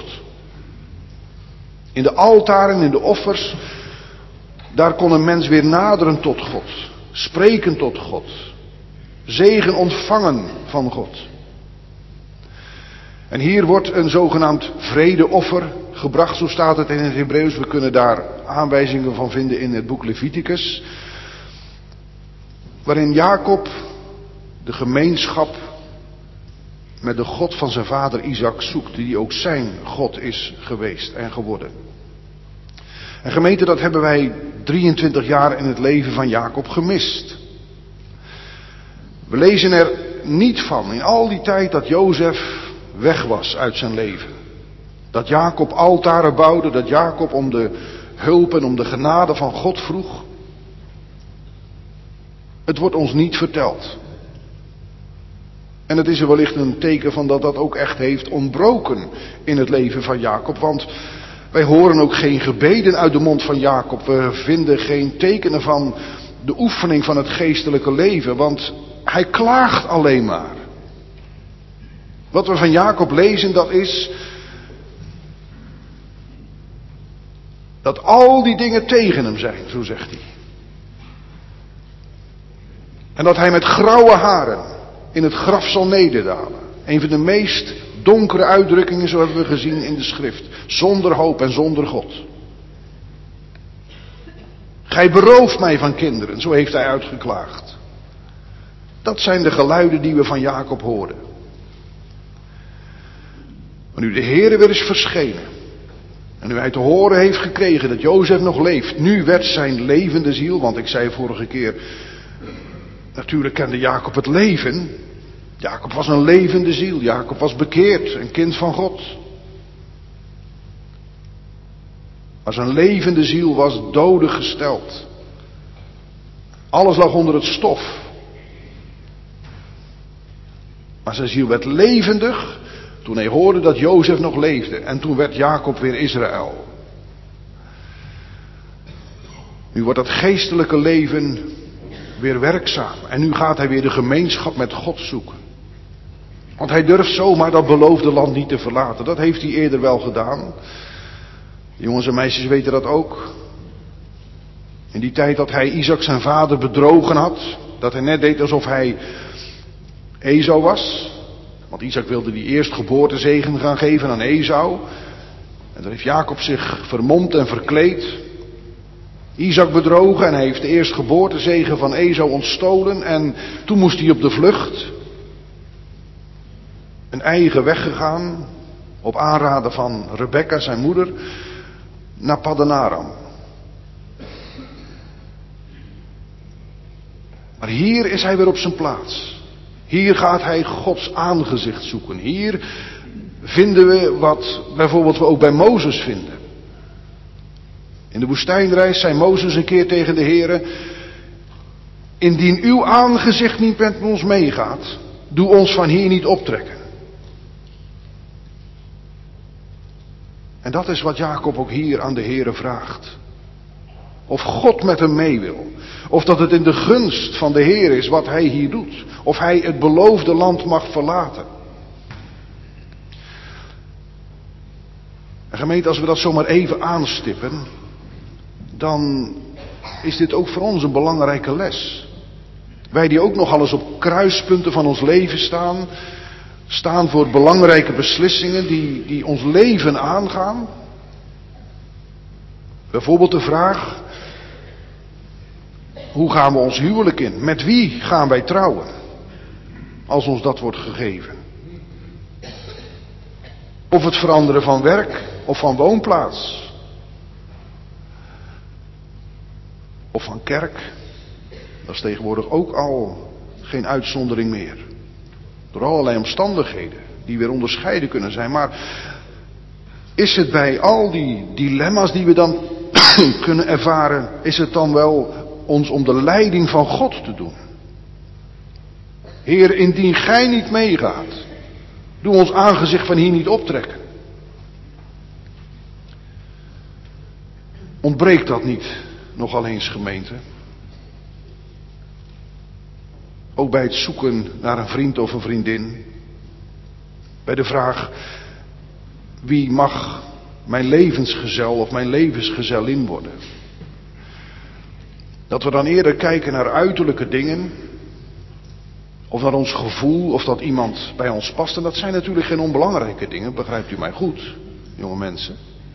In de altaren, in de offers, daar kon een mens weer naderen tot God. Spreken tot God. Zegen ontvangen van God. En hier wordt een zogenaamd vredeoffer gebracht, zo staat het in het Hebreeuws. We kunnen daar aanwijzingen van vinden in het boek Leviticus. Waarin Jacob de gemeenschap met de God van zijn vader Isaac zoekt, die ook zijn God is geweest en geworden. En gemeente, dat hebben wij 23 jaar in het leven van Jacob gemist. We lezen er niet van in al die tijd dat Jozef weg was uit zijn leven. Dat Jacob altaren bouwde, dat Jacob om de hulp en om de genade van God vroeg. Het wordt ons niet verteld. En het is er wellicht een teken van dat dat ook echt heeft ontbroken in het leven van Jacob. Want wij horen ook geen gebeden uit de mond van Jacob. We vinden geen tekenen van de oefening van het geestelijke leven. Want hij klaagt alleen maar. Wat we van Jacob lezen, dat is dat al die dingen tegen hem zijn, zo zegt hij. En dat hij met grauwe haren in het graf zal nederdalen. Een van de meest donkere uitdrukkingen, zo hebben we gezien in de schrift. Zonder hoop en zonder God. Gij berooft mij van kinderen, zo heeft hij uitgeklaagd. Dat zijn de geluiden die we van Jacob horen. Maar nu de Heere weer is verschenen. En nu hij te horen heeft gekregen dat Jozef nog leeft. Nu werd zijn levende ziel, want ik zei vorige keer, natuurlijk kende Jacob het leven. Jacob was een levende ziel. Jacob was bekeerd, een kind van God. Maar zijn levende ziel was dodig gesteld. Alles lag onder het stof. Maar zijn ziel werd levendig toen hij hoorde dat Jozef nog leefde. En toen werd Jacob weer Israël. Nu wordt dat geestelijke leven weer werkzaam. En nu gaat hij weer de gemeenschap met God zoeken. Want hij durft zomaar dat beloofde land niet te verlaten. Dat heeft hij eerder wel gedaan. Jongens en meisjes weten dat ook. In die tijd dat hij Isaac zijn vader bedrogen had. Dat hij net deed alsof hij Esau was. Want Isaac wilde die eerstgeboortezegen gaan geven aan Esau. En dan heeft Jacob zich vermomd en verkleed. Isaac bedrogen en hij heeft de eerstgeboortezegen van Esau ontstolen. En toen moest hij op de vlucht. Een eigen weg gegaan. Op aanraden van Rebekka, zijn moeder. Naar Paddan Aram. Maar hier is hij weer op zijn plaats. Hier gaat hij Gods aangezicht zoeken. Hier vinden we wat bijvoorbeeld we ook bij Mozes vinden. In de woestijnreis zei Mozes een keer tegen de Heere: indien uw aangezicht niet met ons meegaat, doe ons van hier niet optrekken. En dat is wat Jacob ook hier aan de Heere vraagt. Of God met hem mee wil. Of dat het in de gunst van de Heer is wat hij hier doet. Of hij het beloofde land mag verlaten. En gemeente, als we dat zomaar even aanstippen, dan is dit ook voor ons een belangrijke les. Wij die ook nogal eens op kruispunten van ons leven staan voor belangrijke beslissingen die ons leven aangaan. Bijvoorbeeld de vraag: hoe gaan we ons huwelijk in? Met wie gaan wij trouwen? Als ons dat wordt gegeven. Of het veranderen van werk of van woonplaats. Of van kerk. Dat is tegenwoordig ook al geen uitzondering meer. Door allerlei omstandigheden die weer onderscheiden kunnen zijn. Maar is het bij al die dilemma's die we dan kunnen ervaren, is het dan wel ons om de leiding van God te doen? Heer, indien gij niet meegaat, doe ons aangezicht van hier niet optrekken. Ontbreekt dat niet nogal eens, gemeente? Ook bij het zoeken naar een vriend of een vriendin. Bij de vraag: wie mag mijn levensgezel of mijn levensgezellin worden? Dat we dan eerder kijken naar uiterlijke dingen, of naar ons gevoel, of dat iemand bij ons past. En dat zijn natuurlijk geen onbelangrijke dingen, begrijpt u mij goed, jonge mensen.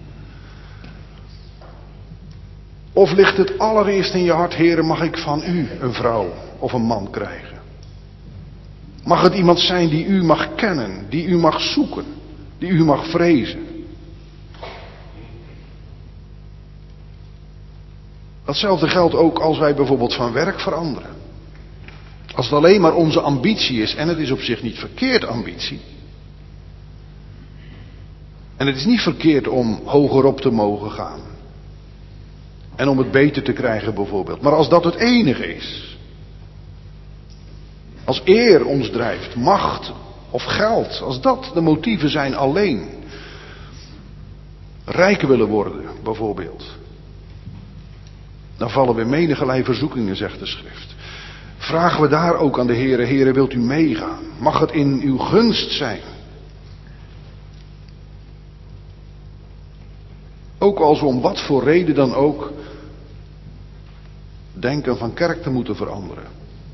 Of ligt het allereerst in je hart, Heere, mag ik van u een vrouw of een man krijgen? Mag het iemand zijn die u mag kennen, die u mag zoeken, die u mag vrezen? Datzelfde geldt ook als wij bijvoorbeeld van werk veranderen. Als het alleen maar onze ambitie is, en het is op zich niet verkeerd ambitie. En het is niet verkeerd om hogerop te mogen gaan. En om het beter te krijgen bijvoorbeeld. Maar als dat het enige is. Als eer ons drijft, macht of geld. Als dat de motieven zijn alleen. Rijk willen worden bijvoorbeeld. Dan vallen we menigerlei verzoekingen, zegt de schrift. Vragen we daar ook aan de Heere, Heere, wilt u meegaan? Mag het in uw gunst zijn? Ook als we om wat voor reden dan ook denken van kerk te moeten veranderen.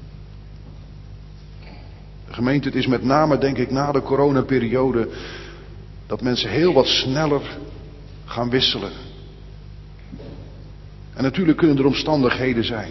De gemeente, het is met name, denk ik, na de coronaperiode dat mensen heel wat sneller gaan wisselen. En natuurlijk kunnen er omstandigheden zijn.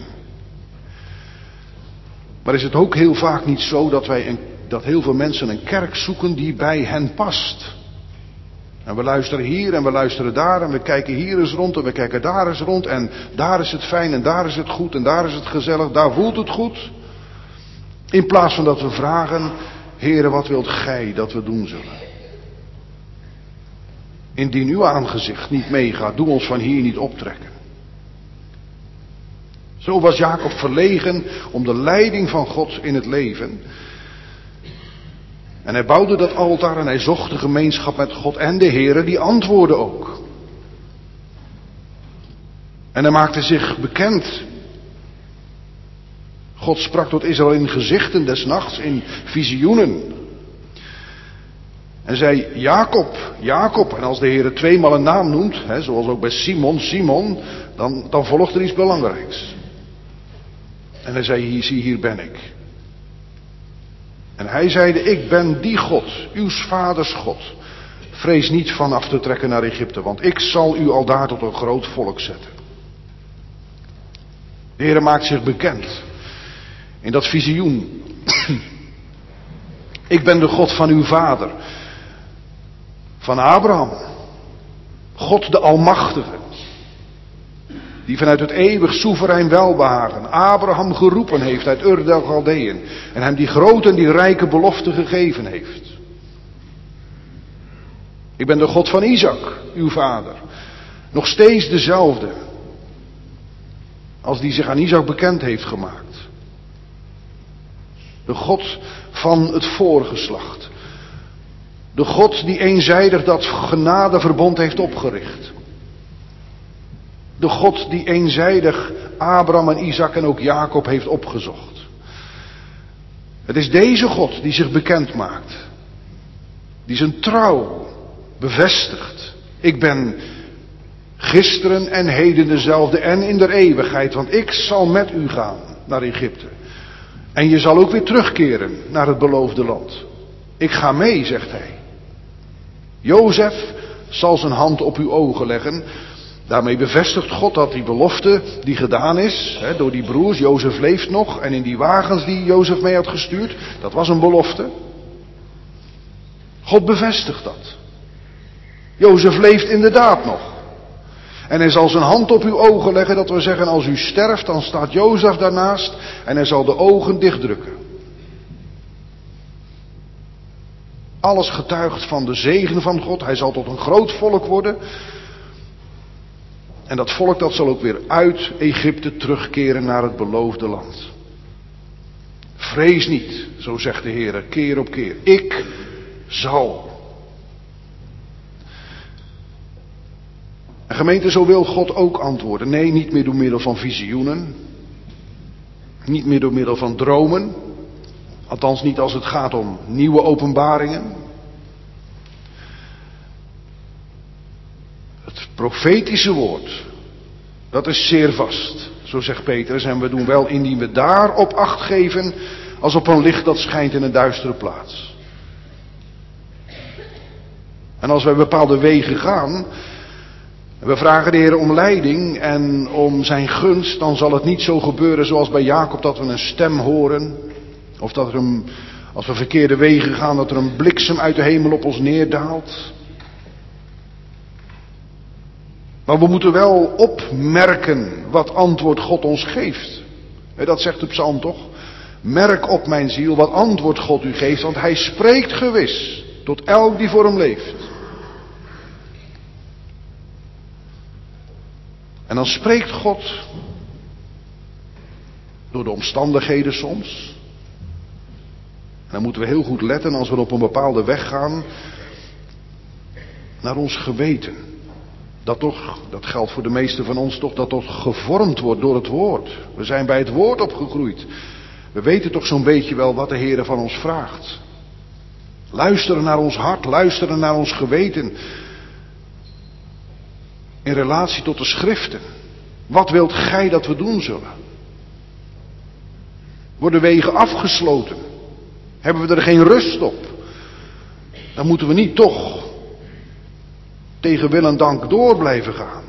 Maar is het ook heel vaak niet zo dat heel veel mensen een kerk zoeken die bij hen past? En we luisteren hier en we luisteren daar en we kijken hier eens rond en we kijken daar eens rond en daar is het fijn en daar is het goed en daar is het gezellig, daar voelt het goed. In plaats van dat we vragen, Heere, wat wilt gij dat we doen zullen? Indien uw aangezicht niet meegaat, doe ons van hier niet optrekken. Zo was Jacob verlegen om de leiding van God in het leven. En hij bouwde dat altaar en hij zocht de gemeenschap met God en de Heere, die antwoordde ook. En hij maakte zich bekend. God sprak tot Israël in gezichten des nachts, in visioenen. En zei, Jacob, Jacob. En als de Heere tweemaal een naam noemt, zoals ook bij Simon, Simon, dan volgt er iets belangrijks. En hij zei, zie, hier ben ik. En hij zeide, ik ben die God, uw vaders God. Vrees niet van af te trekken naar Egypte, want ik zal u aldaar tot een groot volk zetten. De Heere maakt zich bekend in dat visioen. Ik ben de God van uw vader, van Abraham. God de Almachtige. Die vanuit het eeuwig soeverein welbehagen Abraham geroepen heeft uit Ur der Galdeën. En hem die grote en die rijke belofte gegeven heeft. Ik ben de God van Isaac, uw vader. Nog steeds dezelfde. Als die zich aan Isaac bekend heeft gemaakt. De God van het voorgeslacht. De God die eenzijdig dat genadeverbond heeft opgericht. De God die eenzijdig Abraham en Isaac en ook Jacob heeft opgezocht. Het is deze God die zich bekend maakt. Die zijn trouw bevestigt. Ik ben gisteren en heden dezelfde en in der eeuwigheid. Want ik zal met u gaan naar Egypte. En je zal ook weer terugkeren naar het beloofde land. Ik ga mee, zegt hij. Jozef zal zijn hand op uw ogen leggen. Daarmee bevestigt God dat die belofte die gedaan is, door die broers, Jozef leeft nog, en in die wagens die Jozef mee had gestuurd, dat was een belofte. God bevestigt dat. Jozef leeft inderdaad nog. En hij zal zijn hand op uw ogen leggen, dat we zeggen, als u sterft, dan staat Jozef daarnaast en hij zal de ogen dichtdrukken. Alles getuigt van de zegen van God, hij zal tot een groot volk worden. En dat volk dat zal ook weer uit Egypte terugkeren naar het beloofde land. Vrees niet, zo zegt de Heer, keer op keer. Ik zal. En gemeente, zo wil God ook antwoorden. Nee, niet meer door middel van visioenen. Niet meer door middel van dromen. Althans niet als het gaat om nieuwe openbaringen. Het profetische woord, dat is zeer vast. zo zegt Petrus, en we doen wel indien we daarop acht geven, als op een licht dat schijnt in een duistere plaats. En als wij bepaalde wegen gaan, en we vragen de Heer om leiding en om zijn gunst, dan zal het niet zo gebeuren zoals bij Jacob, dat we een stem horen, of dat er als we verkeerde wegen gaan, dat er een bliksem uit de hemel op ons neerdaalt. Maar we moeten wel opmerken wat antwoord God ons geeft. Dat zegt de psalm toch? Merk op mijn ziel wat antwoord God u geeft, want hij spreekt gewis tot elk die voor hem leeft. En dan spreekt God door de omstandigheden soms. En dan moeten we heel goed letten als we op een bepaalde weg gaan, naar ons geweten. Dat geldt voor de meesten van ons toch, dat gevormd wordt door het woord. We zijn bij het woord opgegroeid. We weten toch zo'n beetje wel wat de Heer van ons vraagt. Luisteren naar ons hart, luisteren naar ons geweten. In relatie tot de schriften. Wat wilt gij dat we doen zullen? Worden wegen afgesloten? Hebben we er geen rust op? Dan moeten we niet toch tegen wil en dank door blijven gaan.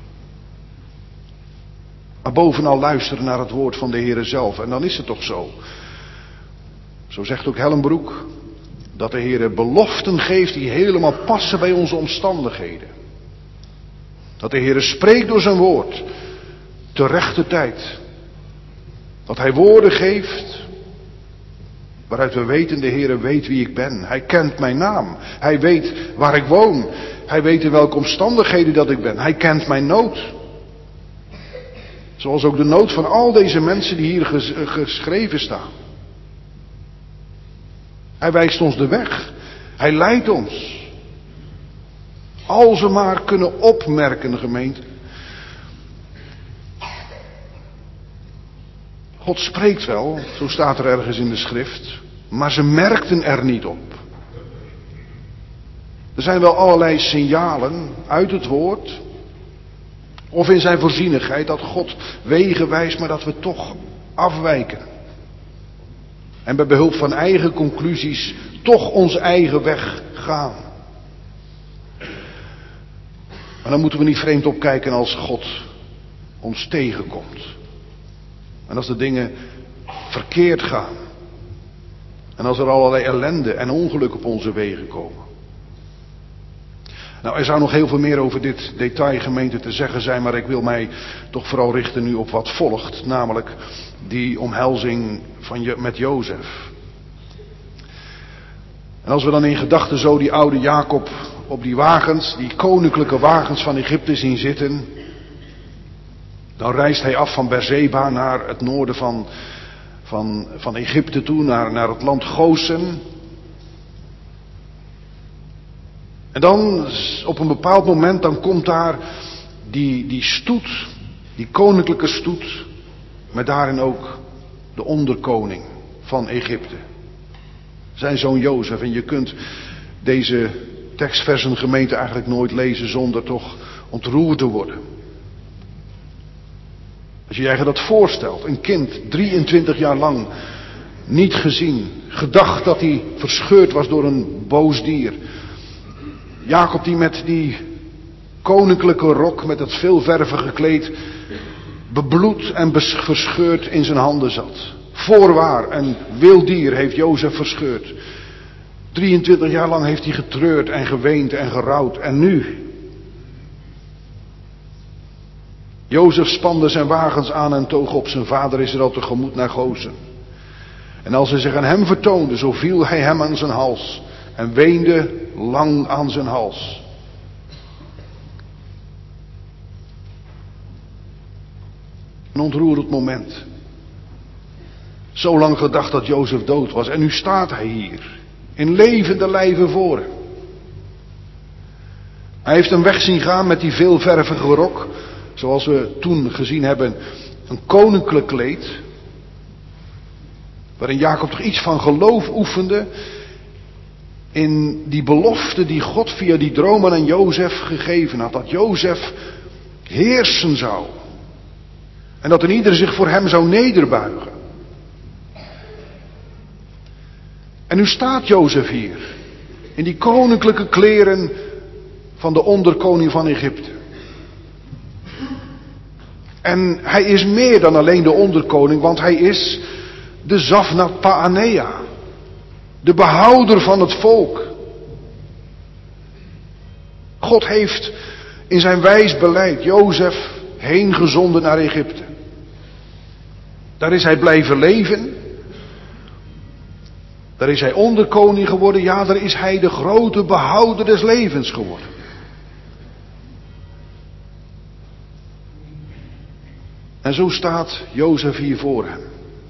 Maar bovenal luisteren naar het woord van de Heere zelf. En dan is het toch zo. Zo zegt ook Hellenbroek. Dat de Heere beloften geeft die helemaal passen bij onze omstandigheden. Dat de Heere spreekt door zijn woord. Te rechte tijd. Dat hij woorden geeft. Waaruit we weten, de Heere weet wie ik ben. Hij kent mijn naam. Hij weet waar ik woon. Hij weet in welke omstandigheden dat ik ben. Hij kent mijn nood. Zoals ook de nood van al deze mensen die hier geschreven staan. Hij wijst ons de weg. Hij leidt ons. Als we maar kunnen opmerken, gemeente. God spreekt wel, zo staat er ergens in de schrift. Maar ze merkten er niet op. Er zijn wel allerlei signalen uit het woord. Of in zijn voorzienigheid dat God wegen wijst, maar dat we toch afwijken. En bij behulp van eigen conclusies toch onze eigen weg gaan. Maar dan moeten we niet vreemd opkijken als God ons tegenkomt. En als de dingen verkeerd gaan. En als er allerlei ellende en ongeluk op onze wegen komen. Nou, er zou nog heel veel meer over dit detail, gemeente, te zeggen zijn, maar ik wil mij toch vooral richten nu op wat volgt, namelijk die omhelzing met Jozef. En als we dan in gedachten zo die oude Jacob op die wagens, die koninklijke wagens van Egypte zien zitten, dan reist hij af van Beerseba naar het noorden van Egypte toe, naar het land Gosen. En dan, op een bepaald moment, dan komt daar die stoet, die koninklijke stoet, met daarin ook de onderkoning van Egypte. Zijn zoon Jozef. En je kunt deze tekstversen, gemeente, eigenlijk nooit lezen zonder toch ontroerd te worden. Als je je dat voorstelt, een kind, 23 jaar lang, niet gezien, gedacht dat hij verscheurd was door een boos dier. Jacob die met die koninklijke rok, met het veelvervige kleed, bebloed en verscheurd in zijn handen zat. Voorwaar, een wild dier heeft Jozef verscheurd. 23 jaar lang heeft hij getreurd en geweend en gerouwd. En nu? Jozef spande zijn wagens aan en toog op zijn vader Israël tegemoet naar Gozen. En als hij zich aan hem vertoonde, zo viel hij hem aan zijn hals en weende lang aan zijn hals. Een ontroerend moment. Zo lang gedacht dat Jozef dood was en nu staat hij hier. In levende lijve voor hem. Hij heeft hem weg zien gaan met die veelvervige rok. Zoals we toen gezien hebben, een koninklijk kleed. Waarin Jacob toch iets van geloof oefende. In die belofte die God via die dromen aan Jozef gegeven had. Dat Jozef heersen zou. En dat een ieder zich voor hem zou nederbuigen. En nu staat Jozef hier. In die koninklijke kleren van de onderkoning van Egypte. En hij is meer dan alleen de onderkoning, want hij is de Zafnat Paanea. De behouder van het volk. God heeft in zijn wijs beleid Jozef heengezonden naar Egypte. Daar is hij blijven leven. Daar is hij onderkoning geworden. Ja, daar is hij de grote behouder des levens geworden. En zo staat Jozef hier voor hem.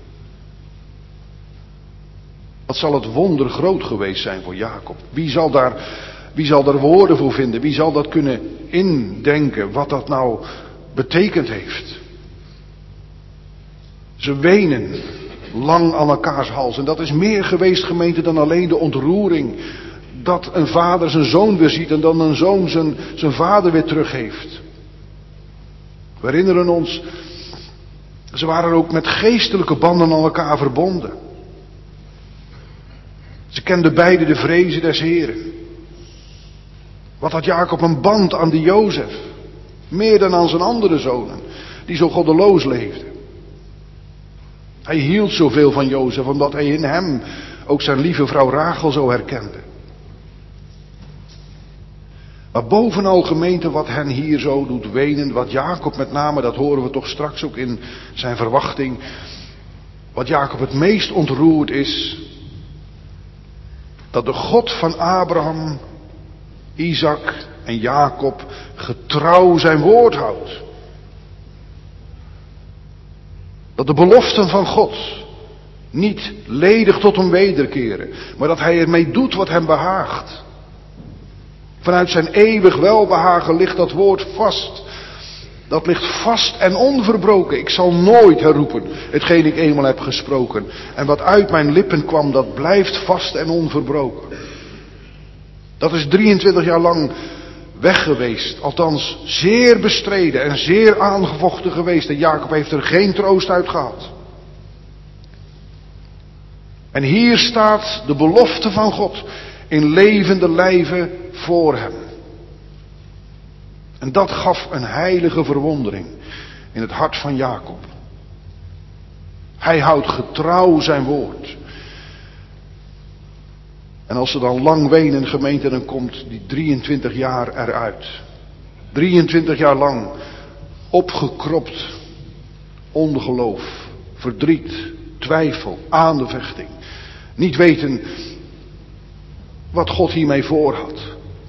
Wat zal het wonder groot geweest zijn voor Jacob? Wie zal daar woorden voor vinden? Wie zal dat kunnen indenken wat dat nou betekend heeft? Ze wenen lang aan elkaars hals. En dat is meer geweest, gemeente, dan alleen de ontroering. Dat een vader zijn zoon weer ziet en dan een zoon zijn vader weer teruggeeft. We herinneren ons, ze waren ook met geestelijke banden aan elkaar verbonden. Ze kenden beide de vrezen des Heren. Wat had Jacob een band aan die Jozef. Meer dan aan zijn andere zonen, die zo goddeloos leefden. Hij hield zoveel van Jozef, omdat hij in hem ook zijn lieve vrouw Rachel zo herkende. Maar bovenal, gemeente, wat hen hier zo doet wenen, wat Jacob met name, dat horen we toch straks ook in zijn verwachting. Wat Jacob het meest ontroerd is, dat de God van Abraham, Isaac en Jacob getrouw zijn woord houdt. Dat de beloften van God niet ledig tot hem wederkeren, maar dat hij ermee doet wat hem behaagt. Vanuit zijn eeuwig welbehagen ligt dat woord vast. Dat ligt vast en onverbroken. Ik zal nooit herroepen hetgeen ik eenmaal heb gesproken. En wat uit mijn lippen kwam, dat blijft vast en onverbroken. Dat is 23 jaar lang weg geweest. Althans zeer bestreden en zeer aangevochten geweest. En Jacob heeft er geen troost uit gehad. En hier staat de belofte van God in levende lijven voor hem. En dat gaf een heilige verwondering in het hart van Jacob. Hij houdt getrouw zijn woord. En als ze dan lang wenen, gemeente, dan komt die 23 jaar eruit. 23 jaar lang opgekropt ongeloof, verdriet, twijfel, aanvechting. Niet weten wat God hiermee voor had.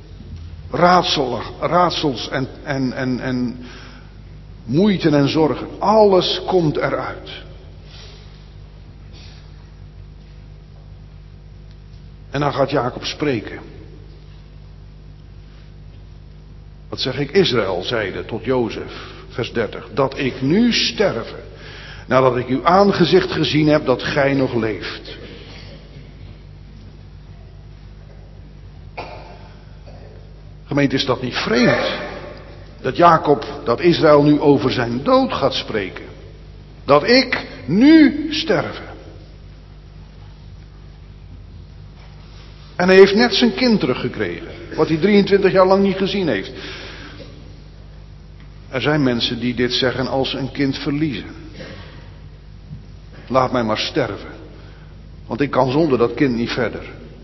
Raadsels en moeite en zorgen. Alles komt eruit. En dan gaat Jacob spreken. Wat zeg ik? Israël zeide tot Jozef, vers 30. Dat ik nu sterve, nadat ik uw aangezicht gezien heb, dat gij nog leeft. Gemeente, is dat niet vreemd? Dat Jacob, dat Israël nu over zijn dood gaat spreken. Dat ik nu sterve. En hij heeft net zijn kind teruggekregen. Wat hij 23 jaar lang niet gezien heeft. Er zijn mensen die dit zeggen als een kind verliezen. Laat mij maar sterven. Want ik kan zonder dat kind niet verder.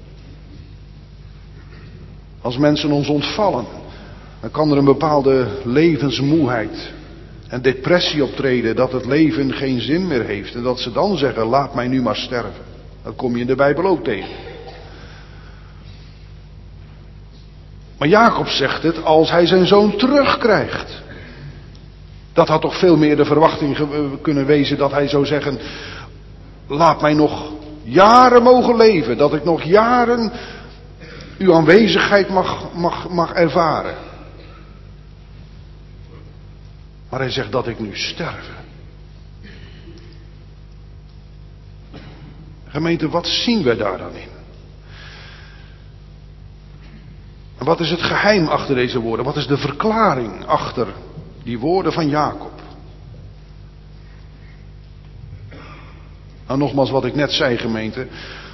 Als mensen ons ontvallen, dan kan er een bepaalde levensmoeheid en depressie optreden, dat het leven geen zin meer heeft. En dat ze dan zeggen, laat mij nu maar sterven. Dat kom je in de Bijbel ook tegen. Maar Jacob zegt het als hij zijn zoon terugkrijgt. Dat had toch veel meer de verwachting kunnen wezen dat hij zou zeggen, laat mij nog jaren mogen leven. Dat ik nog jaren uw aanwezigheid mag ervaren. Maar hij zegt dat ik nu sterf. Gemeente, wat zien we daar dan in? En wat is het geheim achter deze woorden? Wat is de verklaring achter die woorden van Jacob? Nou, nogmaals wat ik net zei, gemeente.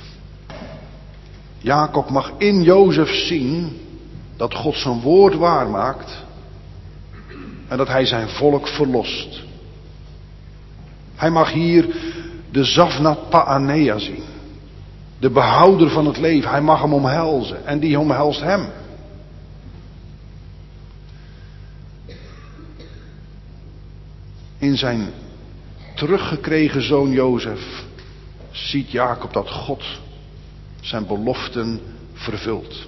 Jacob mag in Jozef zien dat God zijn woord waarmaakt en dat hij zijn volk verlost. Hij mag hier de Zavnat Paanea zien. De behouder van het leven. Hij mag hem omhelzen en die omhelst hem. In zijn teruggekregen zoon Jozef ziet Jacob dat God zijn beloften vervult.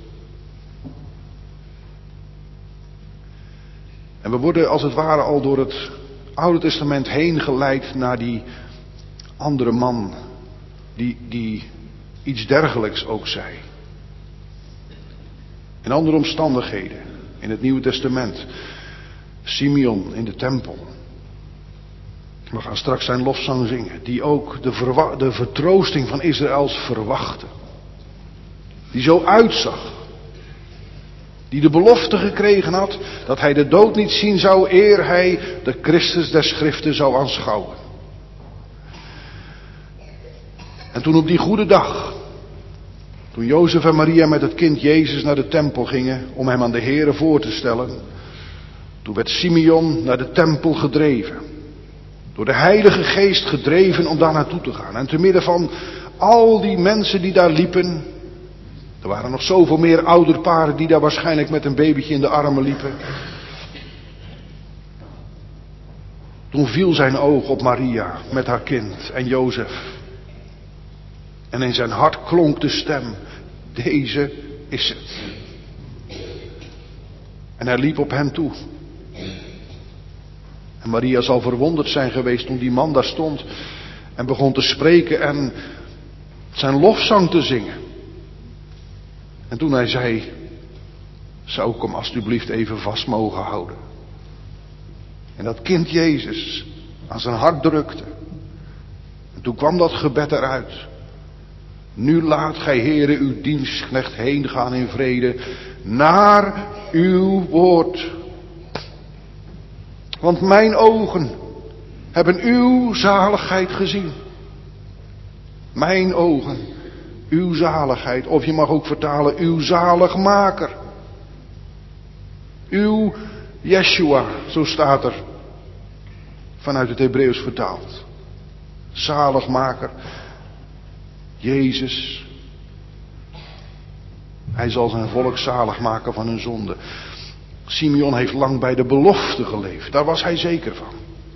En we worden als het ware al door het Oude Testament heen geleid naar die andere man die iets dergelijks ook zei. In andere omstandigheden in het Nieuwe Testament. Simeon in de tempel. We gaan straks zijn lofzang zingen. Die ook de vertroosting van Israëls verwachtte. Die zo uitzag. Die de belofte gekregen had dat hij de dood niet zien zou eer hij de Christus der Schriften zou aanschouwen. En toen op die goede dag, toen Jozef en Maria met het kind Jezus naar de tempel gingen om hem aan de Here voor te stellen, toen werd Simeon naar de tempel gedreven. Door de Heilige Geest gedreven om daar naartoe te gaan. En te midden van al die mensen die daar liepen, er waren nog zoveel meer ouderparen die daar waarschijnlijk met een babytje in de armen liepen. Toen viel zijn oog op Maria met haar kind en Jozef. En in zijn hart klonk de stem: deze is het. En hij liep op hen toe. En Maria zal verwonderd zijn geweest toen die man daar stond en begon te spreken en zijn lofzang te zingen. En toen hij zei: zou ik hem alsjeblieft even vast mogen houden? En dat kind Jezus aan zijn hart drukte. En toen kwam dat gebed eruit. Nu laat gij, Heere, uw dienstknecht heen gaan in vrede naar uw woord. Want mijn ogen hebben uw zaligheid gezien. Mijn ogen, uw zaligheid. Of je mag ook vertalen, uw zaligmaker. Uw Yeshua, zo staat er vanuit het Hebreeuws vertaald. Zaligmaker. Jezus. Hij zal zijn volk zalig maken van hun zonde. Simeon heeft lang bij de belofte geleefd. Daar was hij zeker van.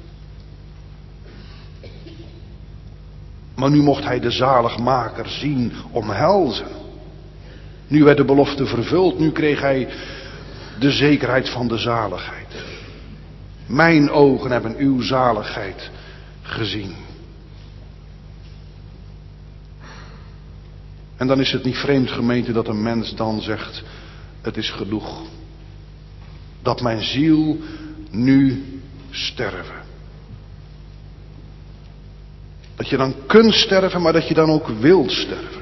Maar nu mocht hij de zaligmaker zien, omhelzen. Nu werd de belofte vervuld. Nu kreeg hij de zekerheid van de zaligheid. Mijn ogen hebben uw zaligheid gezien. En dan is het niet vreemd, gemeente, dat een mens dan zegt: het is genoeg. Dat mijn ziel nu sterven. Dat je dan kunt sterven, maar dat je dan ook wilt sterven.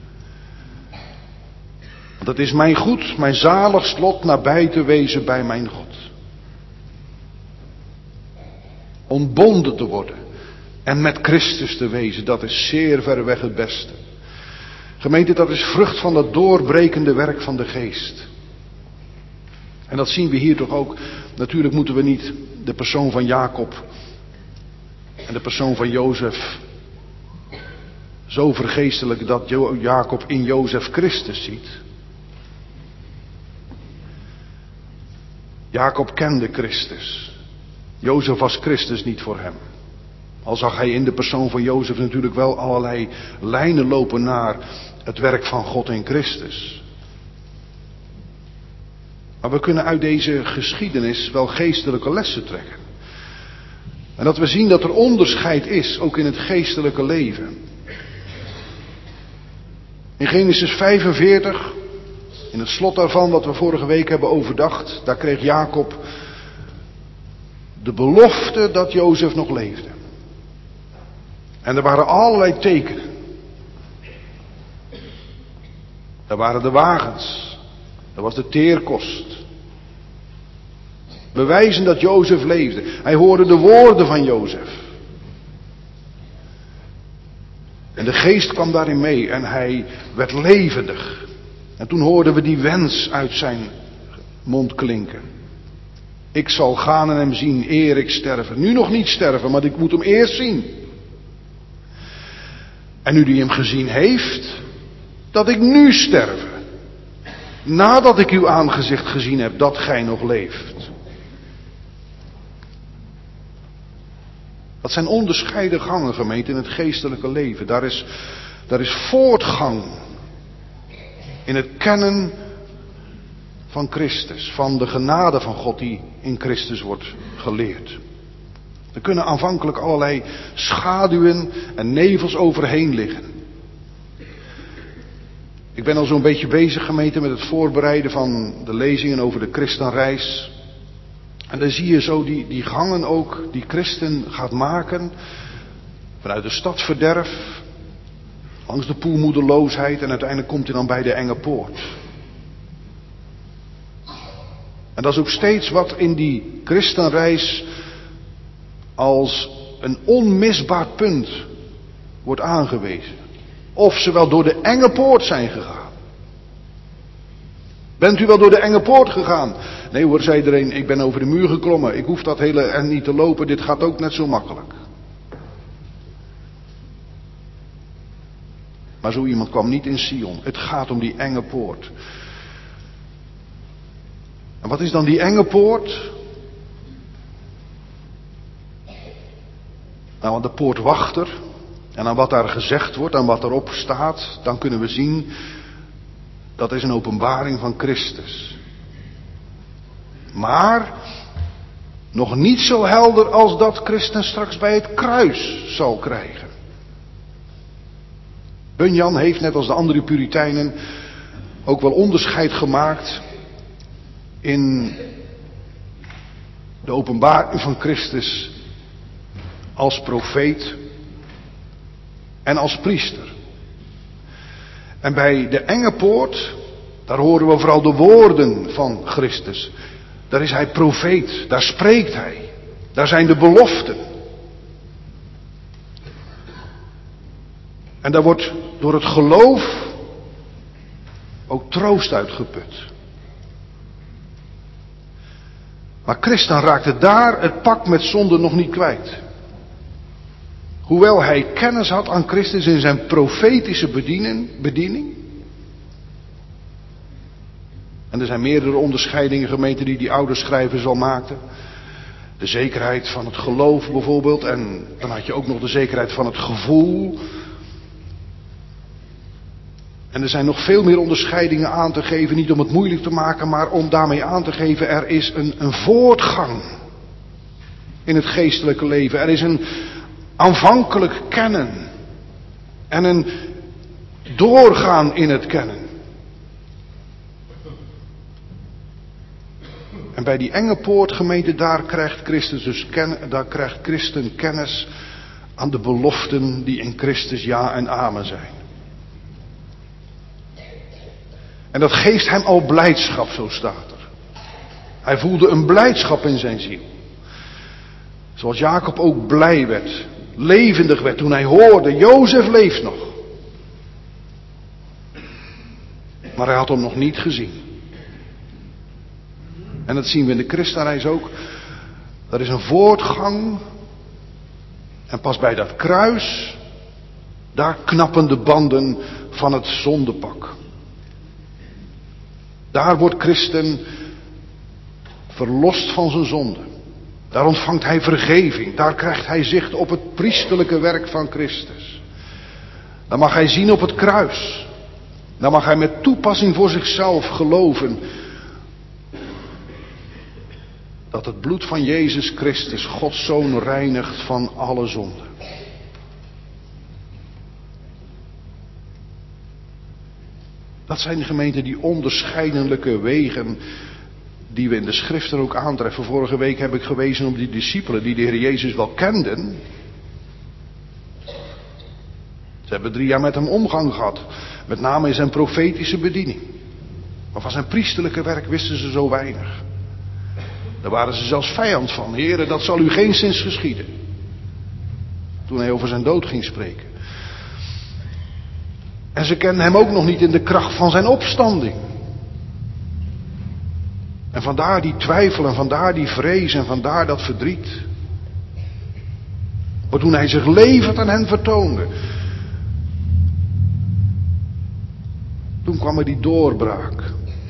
Want het is mijn goed, mijn zaligst lot nabij te wezen bij mijn God. Ontbonden te worden en met Christus te wezen, dat is zeer ver weg het beste. Gemeente, dat is vrucht van dat doorbrekende werk van de Geest. En dat zien we hier toch ook. Natuurlijk moeten we niet de persoon van Jacob en de persoon van Jozef zo vergeestelijken dat Jacob in Jozef Christus ziet. Jacob kende Christus. Jozef was Christus niet voor hem. Al zag hij in de persoon van Jozef natuurlijk wel allerlei lijnen lopen naar het werk van God in Christus. Maar we kunnen uit deze geschiedenis wel geestelijke lessen trekken. En dat we zien dat er onderscheid is, ook in het geestelijke leven. In Genesis 45, in het slot daarvan wat we vorige week hebben overdacht, daar kreeg Jacob de belofte dat Jozef nog leefde. En er waren allerlei tekenen. Daar waren de wagens. Dat was de teerkost. Bewijzen dat Jozef leefde. Hij hoorde de woorden van Jozef. En de geest kwam daarin mee en hij werd levendig. En toen hoorden we die wens uit zijn mond klinken. Ik zal gaan en hem zien eer ik sterven. Nu nog niet sterven, maar ik moet hem eerst zien. En nu die hem gezien heeft, dat ik nu sterven. Nadat ik uw aangezicht gezien heb, dat gij nog leeft. Dat zijn onderscheiden gangen, gemeente, in het geestelijke leven. Daar is voortgang in het kennen van Christus, van de genade van God die in Christus wordt geleerd. Er kunnen aanvankelijk allerlei schaduwen en nevels overheen liggen. Ik ben al zo'n beetje bezig, gemeente, met het voorbereiden van de lezingen over de christenreis. En dan zie je zo die gangen ook die christen gaat maken. Vanuit de stadsverderf, langs de poelmoedeloosheid en uiteindelijk komt hij dan bij de enge poort. En dat is ook steeds wat in die christenreis als een onmisbaar punt wordt aangewezen. Of ze wel door de enge poort zijn gegaan. Bent u wel door de enge poort gegaan? Nee hoor, zei iedereen, ik ben over de muur geklommen. Ik hoef dat hele en niet te lopen, dit gaat ook net zo makkelijk. Maar zo iemand kwam niet in Sion. Het gaat om die enge poort. En wat is dan die enge poort? Nou, aan de poortwachter en aan wat daar gezegd wordt, aan wat erop staat, dan kunnen we zien, dat is een openbaring van Christus. Maar nog niet zo helder als dat Christus straks bij het kruis zal krijgen. Bunyan heeft net als de andere Puritijnen ook wel onderscheid gemaakt in de openbaring van Christus als profeet en als priester. En bij de enge poort, daar horen we vooral de woorden van Christus. Daar is hij profeet, daar spreekt hij. Daar zijn de beloften. En daar wordt door het geloof ook troost uitgeput. Maar Christus raakte daar het pak met zonde nog niet kwijt. Hoewel hij kennis had aan Christus in zijn profetische bediening. En er zijn meerdere onderscheidingen, gemeente, die oude schrijvers al maakten. De zekerheid van het geloof bijvoorbeeld. En dan had je ook nog de zekerheid van het gevoel. En er zijn nog veel meer onderscheidingen aan te geven. Niet om het moeilijk te maken, maar om daarmee aan te geven. Er is een voortgang in het geestelijke leven. Er is een aanvankelijk kennen. En een doorgaan in het kennen. En bij die enge poortgemeente, daar krijgt Christen kennis aan de beloften die in Christus ja en amen zijn. En dat geeft hem al blijdschap, zo staat er. Hij voelde een blijdschap in zijn ziel. Zoals Jacob ook blij werd, levendig werd toen hij hoorde, Jozef leeft nog. Maar hij had hem nog niet gezien. En dat zien we in de christenreis ook. Er is een voortgang. En pas bij dat kruis, daar knappen de banden van het zondepak. Daar wordt Christen verlost van zijn zonde. Daar ontvangt hij vergeving. Daar krijgt hij zicht op het priesterlijke werk van Christus. Dan mag hij zien op het kruis. Dan mag hij met toepassing voor zichzelf geloven dat het bloed van Jezus Christus Gods Zoon reinigt van alle zonde. Dat zijn de gemeenten die onderscheidelijke wegen die we in de schriften ook aantreffen. Vorige week heb ik gewezen op die discipelen die de Heer Jezus wel kenden. Ze hebben 3 jaar met hem omgang gehad. Met name in zijn profetische bediening. Maar van zijn priesterlijke werk wisten ze zo weinig. Daar waren ze zelfs vijand van. Heere, dat zal u geenszins geschieden. Toen hij over zijn dood ging spreken. En ze kennen hem ook nog niet in de kracht van zijn opstanding. En vandaar die twijfel en vandaar die vrees en vandaar dat verdriet. Maar toen hij zich levend aan hen vertoonde, toen kwam er die doorbraak.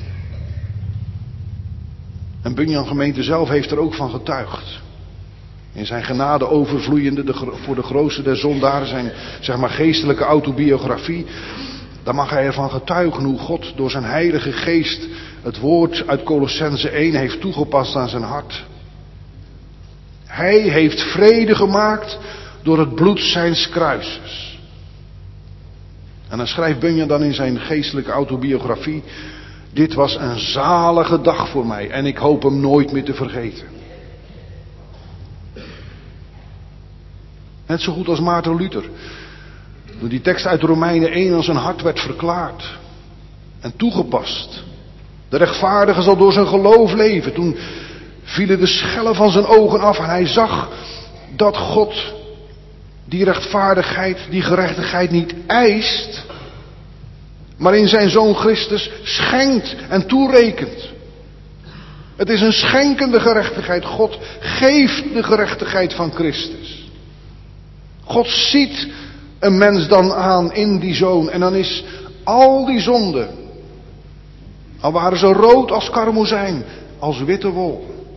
En Bunyan gemeente zelf heeft er ook van getuigd. In zijn genade overvloeiende, voor de grootste der zondaren, zijn zeg maar geestelijke autobiografie. Dan mag hij ervan getuigen hoe God door zijn heilige geest het woord uit Kolossenzen 1 heeft toegepast aan zijn hart. Hij heeft vrede gemaakt door het bloed zijns kruises. En dan schrijft Bunyan dan in zijn geestelijke autobiografie: dit was een zalige dag voor mij en ik hoop hem nooit meer te vergeten. Net zo goed als Maarten Luther. Toen die tekst uit Romeinen 1 aan zijn hart werd verklaard en toegepast. De rechtvaardige zal door zijn geloof leven. Toen vielen de schellen van zijn ogen af en hij zag dat God die rechtvaardigheid, die gerechtigheid niet eist, maar in zijn Zoon Christus schenkt en toerekent. Het is een schenkende gerechtigheid. God geeft de gerechtigheid van Christus. God ziet een mens dan aan in die Zoon en dan is al die zonden, al waren ze rood als karmozijn, als witte wol.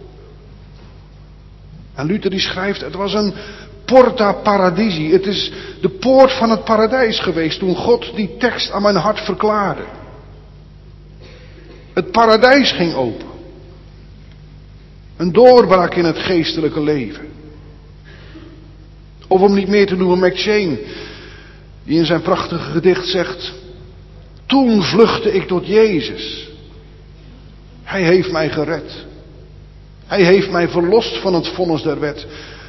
En Luther die schrijft, het was een porta paradisi. Het is de poort van het paradijs geweest toen God die tekst aan mijn hart verklaarde. Het paradijs ging open. Een doorbraak in het geestelijke leven. Of om niet meer te noemen McCheyne, die in zijn prachtige gedicht zegt: toen vluchtte ik tot Jezus. Hij heeft mij gered. Hij heeft mij verlost van het vonnis der wet.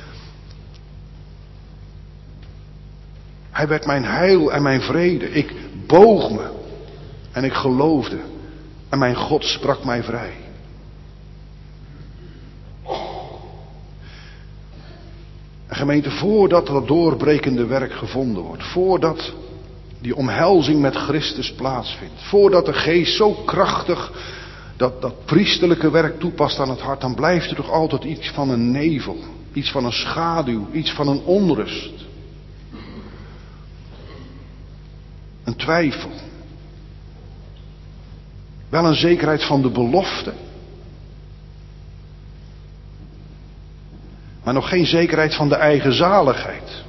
Hij werd mijn heil en mijn vrede. Ik boog me en ik geloofde. En mijn God sprak mij vrij. En gemeente, voordat dat doorbrekende werk gevonden wordt, voordat die omhelzing met Christus plaatsvindt, voordat de geest zo krachtig dat priesterlijke werk toepast aan het hart, dan blijft er toch altijd iets van een nevel, iets van een schaduw, iets van een onrust. Een twijfel. Wel een zekerheid van de belofte. Maar nog geen zekerheid van de eigen zaligheid.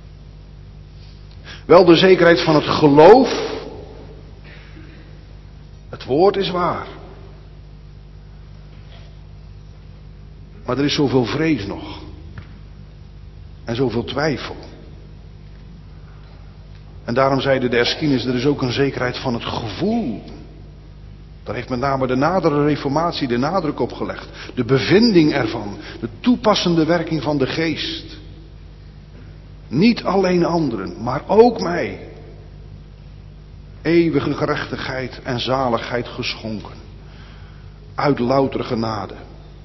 Wel de zekerheid van het geloof. Het woord is waar. Maar er is zoveel vrees nog. En zoveel twijfel. En daarom zeiden de Eschines, er is ook een zekerheid van het gevoel. Daar heeft met name de nadere reformatie de nadruk op gelegd. De bevinding ervan. De toepassende werking van de geest. Niet alleen anderen, maar ook mij. Eeuwige gerechtigheid en zaligheid geschonken. Uit loutere genade.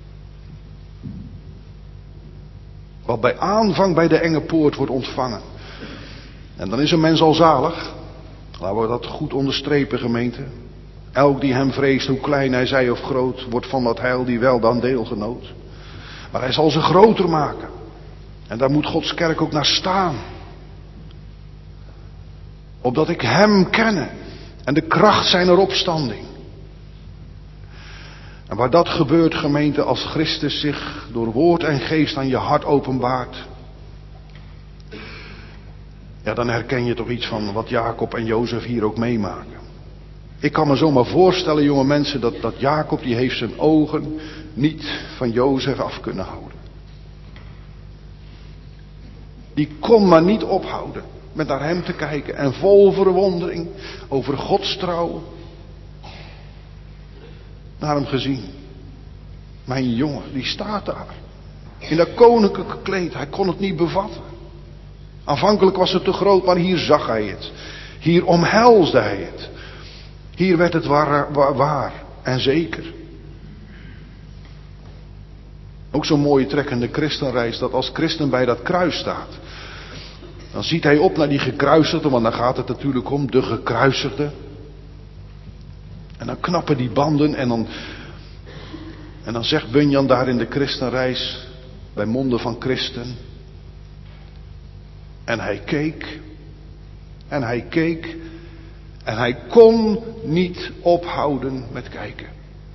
Wat bij aanvang bij de enge poort wordt ontvangen. En dan is een mens al zalig. Laten we dat goed onderstrepen, gemeente. Elk die hem vreest, hoe klein hij zij of groot, wordt van dat heil die wel dan deelgenoot. Maar hij zal ze groter maken. En daar moet Gods kerk ook naar staan. Opdat ik hem kenne. En de kracht zijner opstanding. En waar dat gebeurt, gemeente, als Christus zich door woord en geest aan je hart openbaart. Ja, dan herken je toch iets van wat Jacob en Jozef hier ook meemaken. Ik kan me zomaar voorstellen, jonge mensen, dat Jacob die heeft zijn ogen niet van Jozef af kunnen houden. Die kon maar niet ophouden met naar hem te kijken en vol verwondering over Gods trouw naar hem gezien. Mijn jongen, die staat daar in dat koninklijke kleed, hij kon het niet bevatten. Aanvankelijk was het te groot, maar hier zag hij het. Hier omhelsde hij het. Hier werd het waar en zeker. Ook zo'n mooie trekkende christenreis, dat als christen bij dat kruis staat. Dan ziet hij op naar die gekruisigde, want daar gaat het natuurlijk om, de gekruisigde. En dan knappen die banden en dan zegt Bunyan daar in de Christenreis, bij monden van christen. En hij keek, en hij keek, en hij kon niet ophouden met kijken.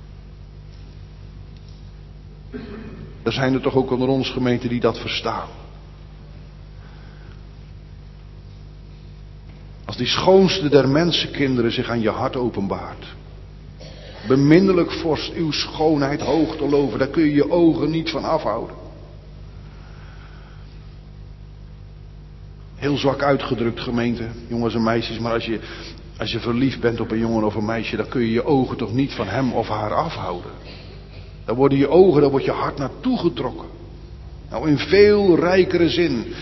Er zijn er toch ook onder ons gemeenten die dat verstaan. Als die schoonste der mensenkinderen zich aan je hart openbaart. Beminnelijk vorst, uw schoonheid hoog te loven, daar kun je je ogen niet van afhouden. Heel zwak uitgedrukt, gemeente, jongens en meisjes, maar als je verliefd bent op een jongen of een meisje, dan kun je je ogen toch niet van hem of haar afhouden. Dan worden je ogen, dan wordt je hart naartoe getrokken. Nou, in veel rijkere zin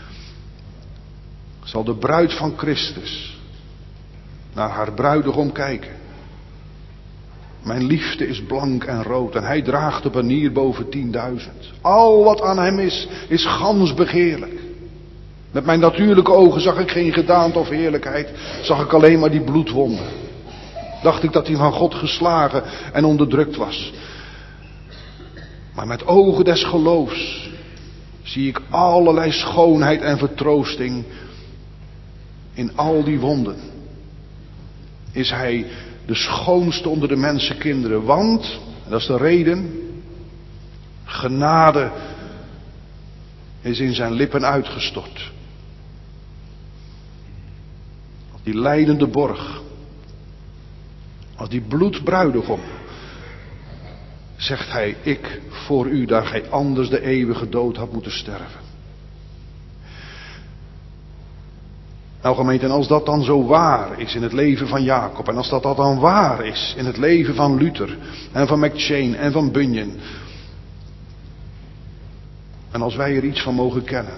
zal de bruid van Christus naar haar bruidegom kijken. Mijn liefde is blank en rood en hij draagt de banier boven 10.000. Al wat aan hem is gans begeerlijk. Met mijn natuurlijke ogen zag ik geen gedaante of heerlijkheid, zag ik alleen maar die bloedwonden. Dacht ik dat hij van God geslagen en onderdrukt was. Maar met ogen des geloofs zie ik allerlei schoonheid en vertroosting in al die wonden. Is hij de schoonste onder de mensenkinderen, want, en dat is de reden, genade is in zijn lippen uitgestort. Als die lijdende borg, als die bloedbruidegom, zegt hij, ik voor u, daar gij anders de eeuwige dood had moeten sterven. Nou gemeente, en als dat dan zo waar is in het leven van Jacob, en als dat dan waar is in het leven van Luther, en van McCheyne, en van Bunyan, en als wij er iets van mogen kennen,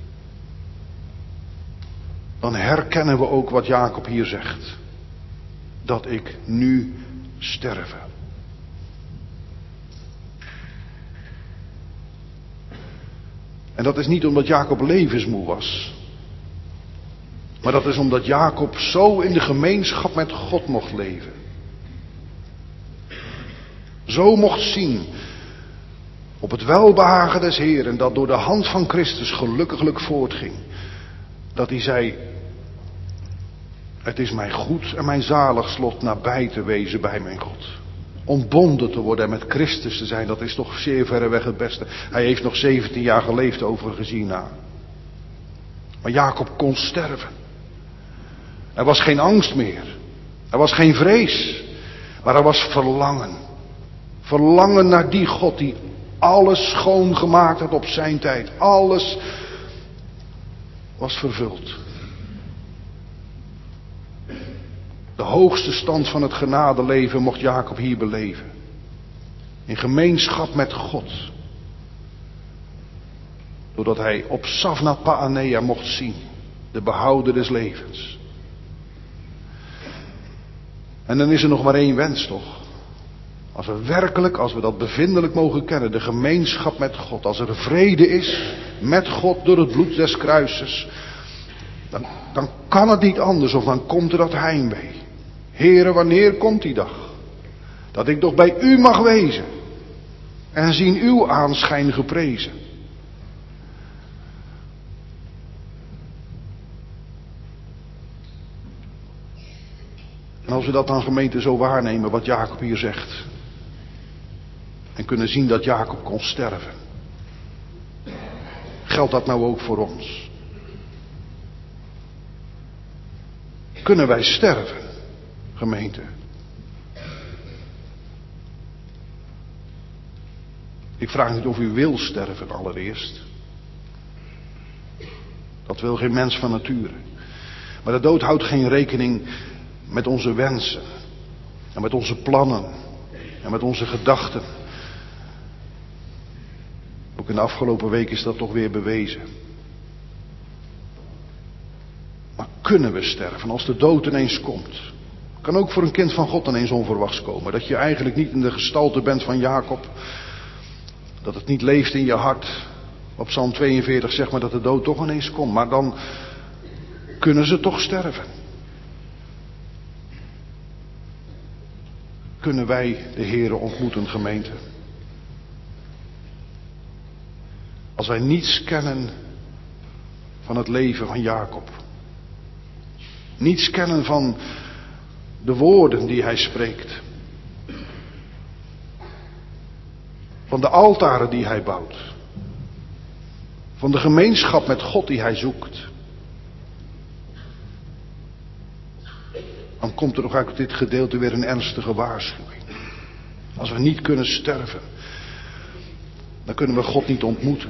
dan herkennen we ook wat Jacob hier zegt. Dat ik nu sterven. En dat is niet omdat Jacob levensmoe was. Maar dat is omdat Jacob zo in de gemeenschap met God mocht leven. Zo mocht zien op het welbehagen des Heeren dat door de hand van Christus gelukkiglijk voortging. Dat hij zei, het is mij goed en mijn zaligslot nabij te wezen bij mijn God. Ontbonden te worden en met Christus te zijn, dat is toch zeer verreweg het beste. Hij heeft nog 17 jaar geleefd overigens hierna. Maar Jacob kon sterven. Er was geen angst meer. Er was geen vrees. Maar er was verlangen. Verlangen naar die God die alles schoongemaakt had op zijn tijd. Alles was vervuld. De hoogste stand van het genadeleven mocht Jacob hier beleven. In gemeenschap met God. Doordat hij op Safnat Paanea mocht zien. De behouder des levens. En dan is er nog maar één wens toch. Als we werkelijk, als we dat bevindelijk mogen kennen. De gemeenschap met God. Als er vrede is met God door het bloed des kruises. Dan kan het niet anders of dan komt er dat heimwee. Heere, wanneer komt die dag? Dat ik toch bij u mag wezen. En zien uw aanschijn geprezen. En als we dat dan gemeente zo waarnemen wat Jacob hier zegt. En kunnen zien dat Jacob kon sterven. Geldt dat nou ook voor ons? Kunnen wij sterven, gemeente? Ik vraag niet of u wil sterven allereerst. Dat wil geen mens van nature. Maar de dood houdt geen rekening met onze wensen. En met onze plannen. En met onze gedachten. Ook in de afgelopen week is dat toch weer bewezen. Maar kunnen we sterven als de dood ineens komt? Kan ook voor een kind van God ineens onverwachts komen. Dat je eigenlijk niet in de gestalte bent van Jacob. Dat het niet leeft in je hart. Op Psalm 42 zegt maar dat de dood toch ineens komt. Maar dan kunnen ze toch sterven. Kunnen wij de Heere ontmoeten, gemeente? Als wij niets kennen van het leven van Jacob. Niets kennen van de woorden die hij spreekt. Van de altaren die hij bouwt. Van de gemeenschap met God die hij zoekt. Dan komt er nog uit dit gedeelte weer een ernstige waarschuwing. Als we niet kunnen sterven, dan kunnen we God niet ontmoeten.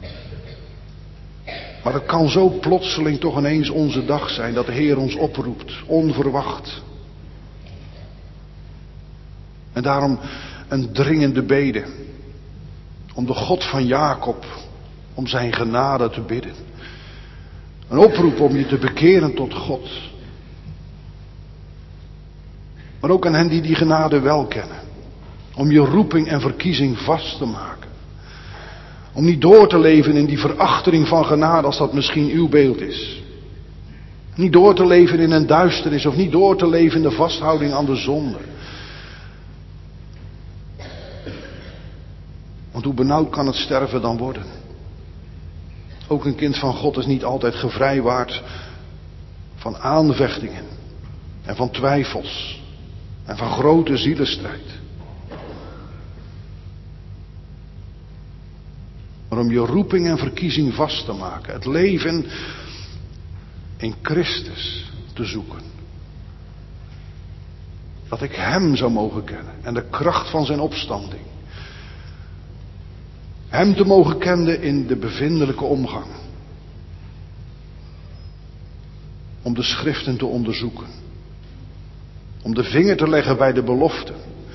Maar het kan zo plotseling toch ineens onze dag zijn dat de Heer ons oproept, onverwacht. En daarom een dringende bede om de God van Jacob, om zijn genade te bidden. Een oproep om je te bekeren tot God. Maar ook aan hen die genade wel kennen. Om je roeping en verkiezing vast te maken. Om niet door te leven in die verachtering van genade als dat misschien uw beeld is. Niet door te leven in een duisternis of niet door te leven in de vasthouding aan de zonde. Want hoe benauwd kan het sterven dan worden? Ook een kind van God is niet altijd gevrijwaard van aanvechtingen en van twijfels en van grote zielenstrijd. Maar om je roeping en verkiezing vast te maken, het leven in Christus te zoeken. Dat ik Hem zou mogen kennen en de kracht van zijn opstanding. Hem te mogen kennen in de bevindelijke omgang. Om de schriften te onderzoeken. Om de vinger te leggen bij de belofte.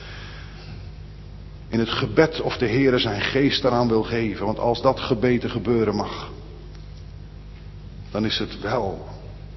In het gebed of de Heere zijn geest eraan wil geven. Want als dat gebeten gebeuren mag, dan is het wel.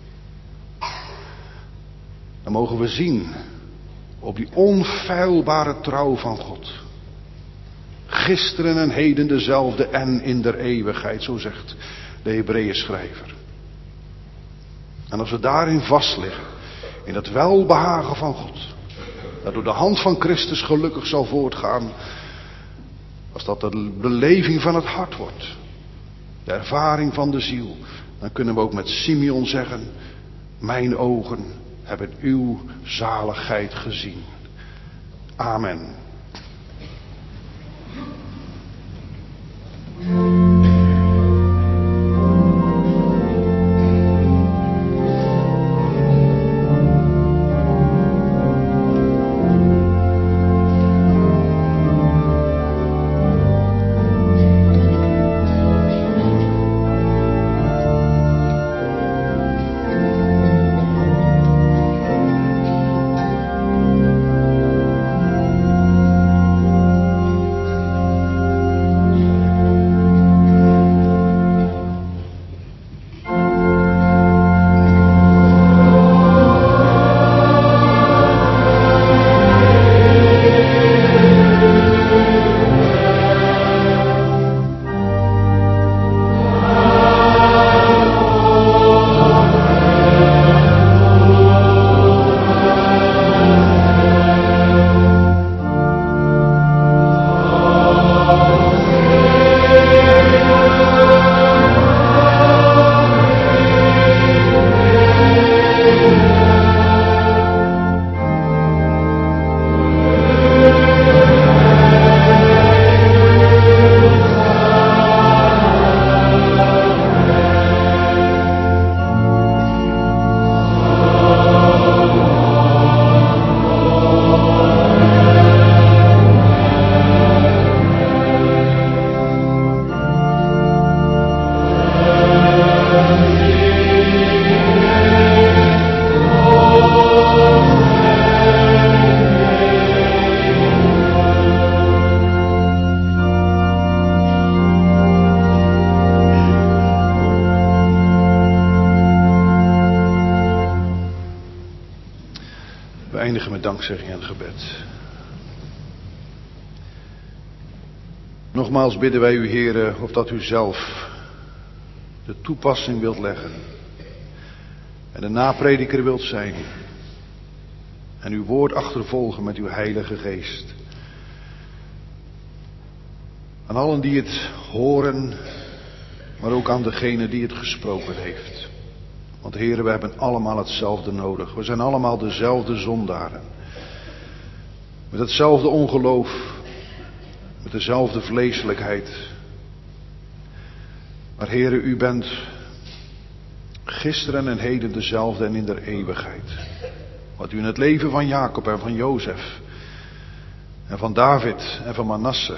Dan mogen we zien op die onfeilbare trouw van God. Gisteren en heden dezelfde en in der eeuwigheid, zo zegt de Hebreeënschrijver. En als we daarin vastliggen, in het welbehagen van God, dat door de hand van Christus gelukkig zal voortgaan, als dat de beleving van het hart wordt, de ervaring van de ziel, dan kunnen we ook met Simeon zeggen, mijn ogen hebben uw zaligheid gezien. Amen. We eindigen met dankzegging en gebed. Nogmaals bidden wij u, Heere, of dat u zelf de toepassing wilt leggen en de naprediker wilt zijn en uw woord achtervolgen met uw Heilige Geest. Aan allen die het horen, maar ook aan degene die het gesproken heeft. Want Heere, we hebben allemaal hetzelfde nodig. We zijn allemaal dezelfde zondaren. Met hetzelfde ongeloof, met dezelfde vleeselijkheid. Maar Heere, u bent gisteren en heden dezelfde en in der eeuwigheid. Wat u in het leven van Jacob en van Jozef en van David en van Manasse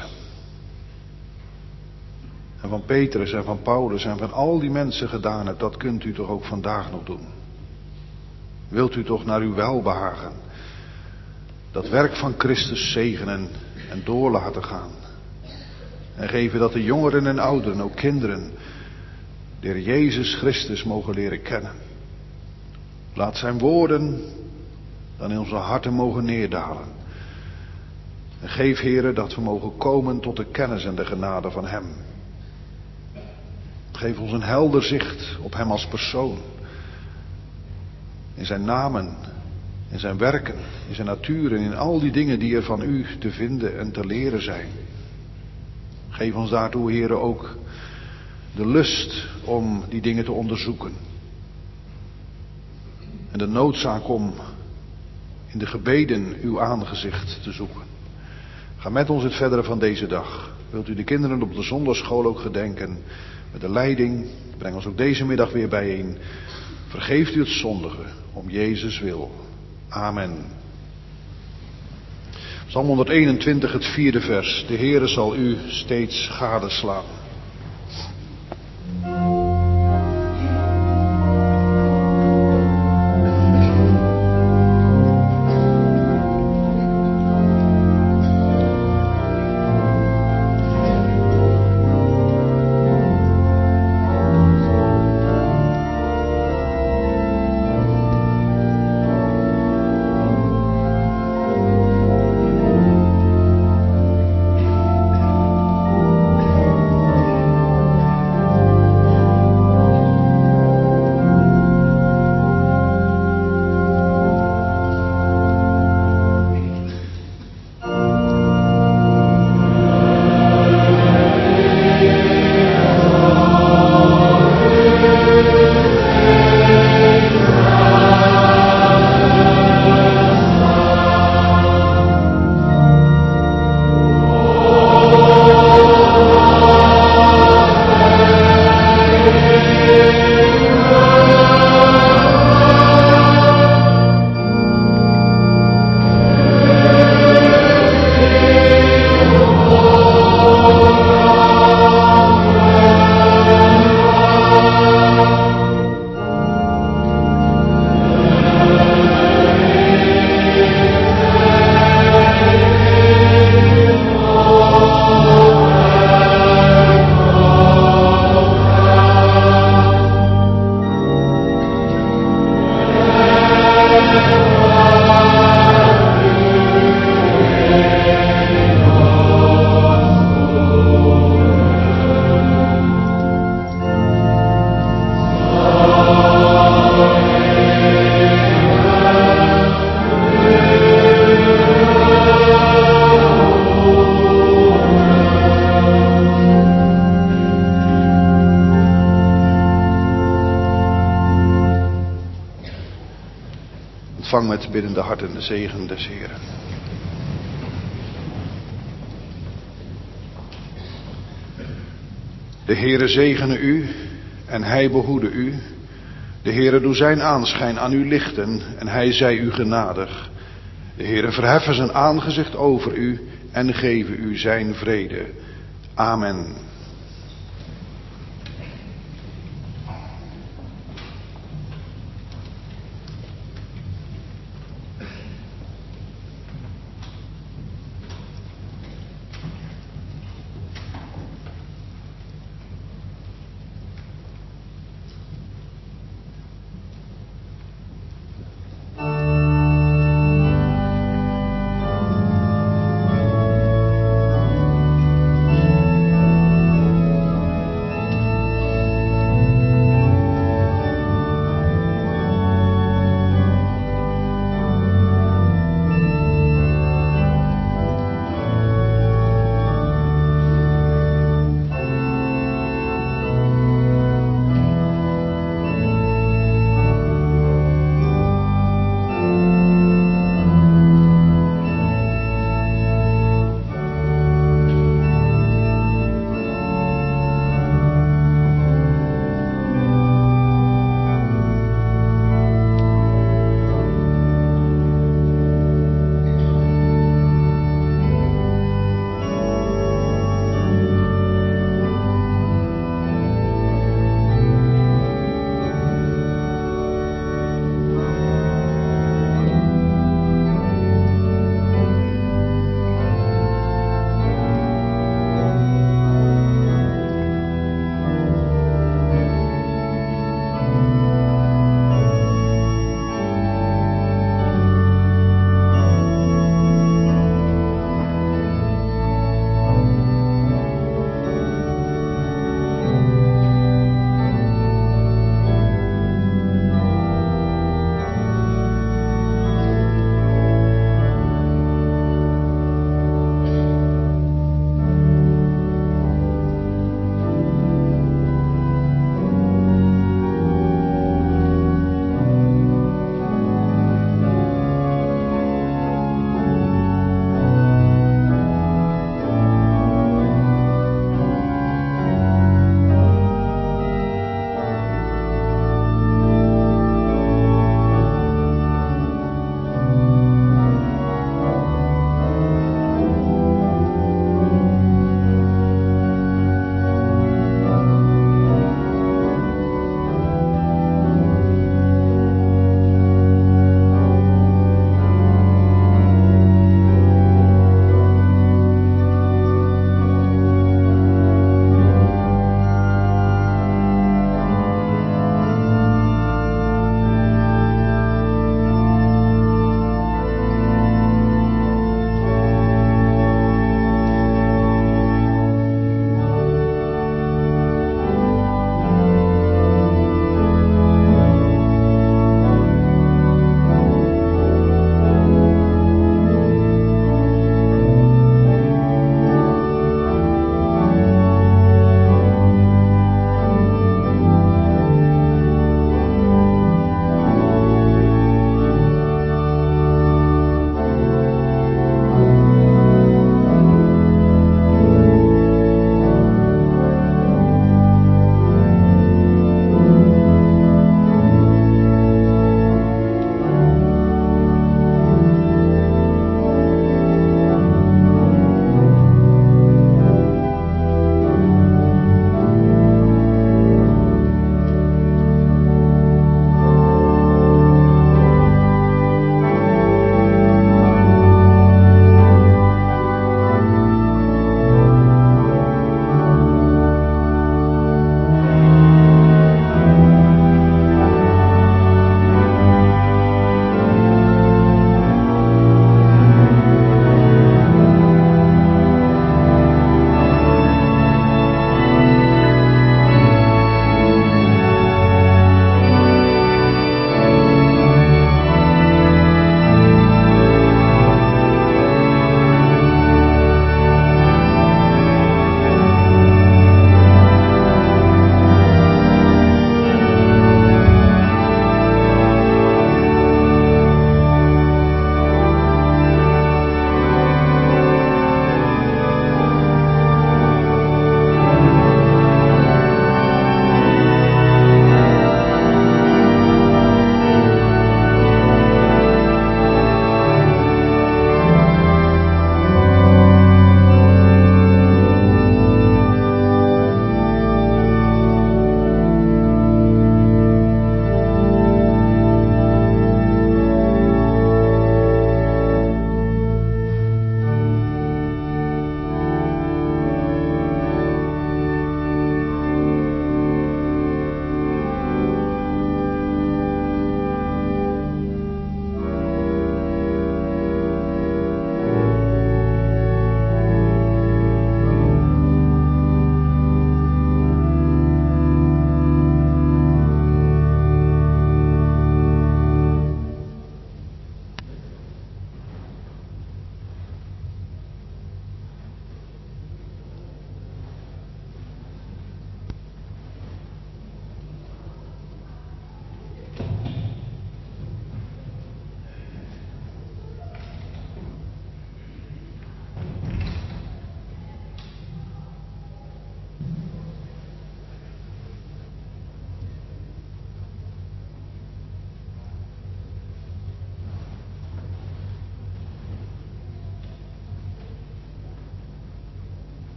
en van Petrus en van Paulus en van al die mensen gedaan hebt, dat kunt u toch ook vandaag nog doen. Wilt u toch naar uw welbehagen dat werk van Christus zegenen en door laten gaan. En geven dat de jongeren en ouderen, ook kinderen, de Heer Jezus Christus mogen leren kennen. Laat zijn woorden dan in onze harten mogen neerdalen. En geef, Heere, dat we mogen komen tot de kennis en de genade van Hem. Geef ons een helder zicht op Hem als persoon. In zijn namen, in zijn werken, in zijn natuur en in al die dingen die er van u te vinden en te leren zijn. Geef ons daartoe, Heere, ook de lust om die dingen te onderzoeken. En de noodzaak om in de gebeden uw aangezicht te zoeken. Ga met ons het verdere van deze dag. Wilt u de kinderen op de zondagschool ook gedenken met de leiding. Breng ons ook deze middag weer bijeen. Vergeeft u het zondige om Jezus wil. Amen. Psalm 121, het 4e vers. De Heere zal u steeds gadeslaan. Ontvang met biddende harten de zegen des Heeren. De Heere zegene u en hij behoede u. De Heere doe zijn aanschijn aan u lichten en hij zij u genadig. De Heere verheffen zijn aangezicht over u en geven u zijn vrede. Amen.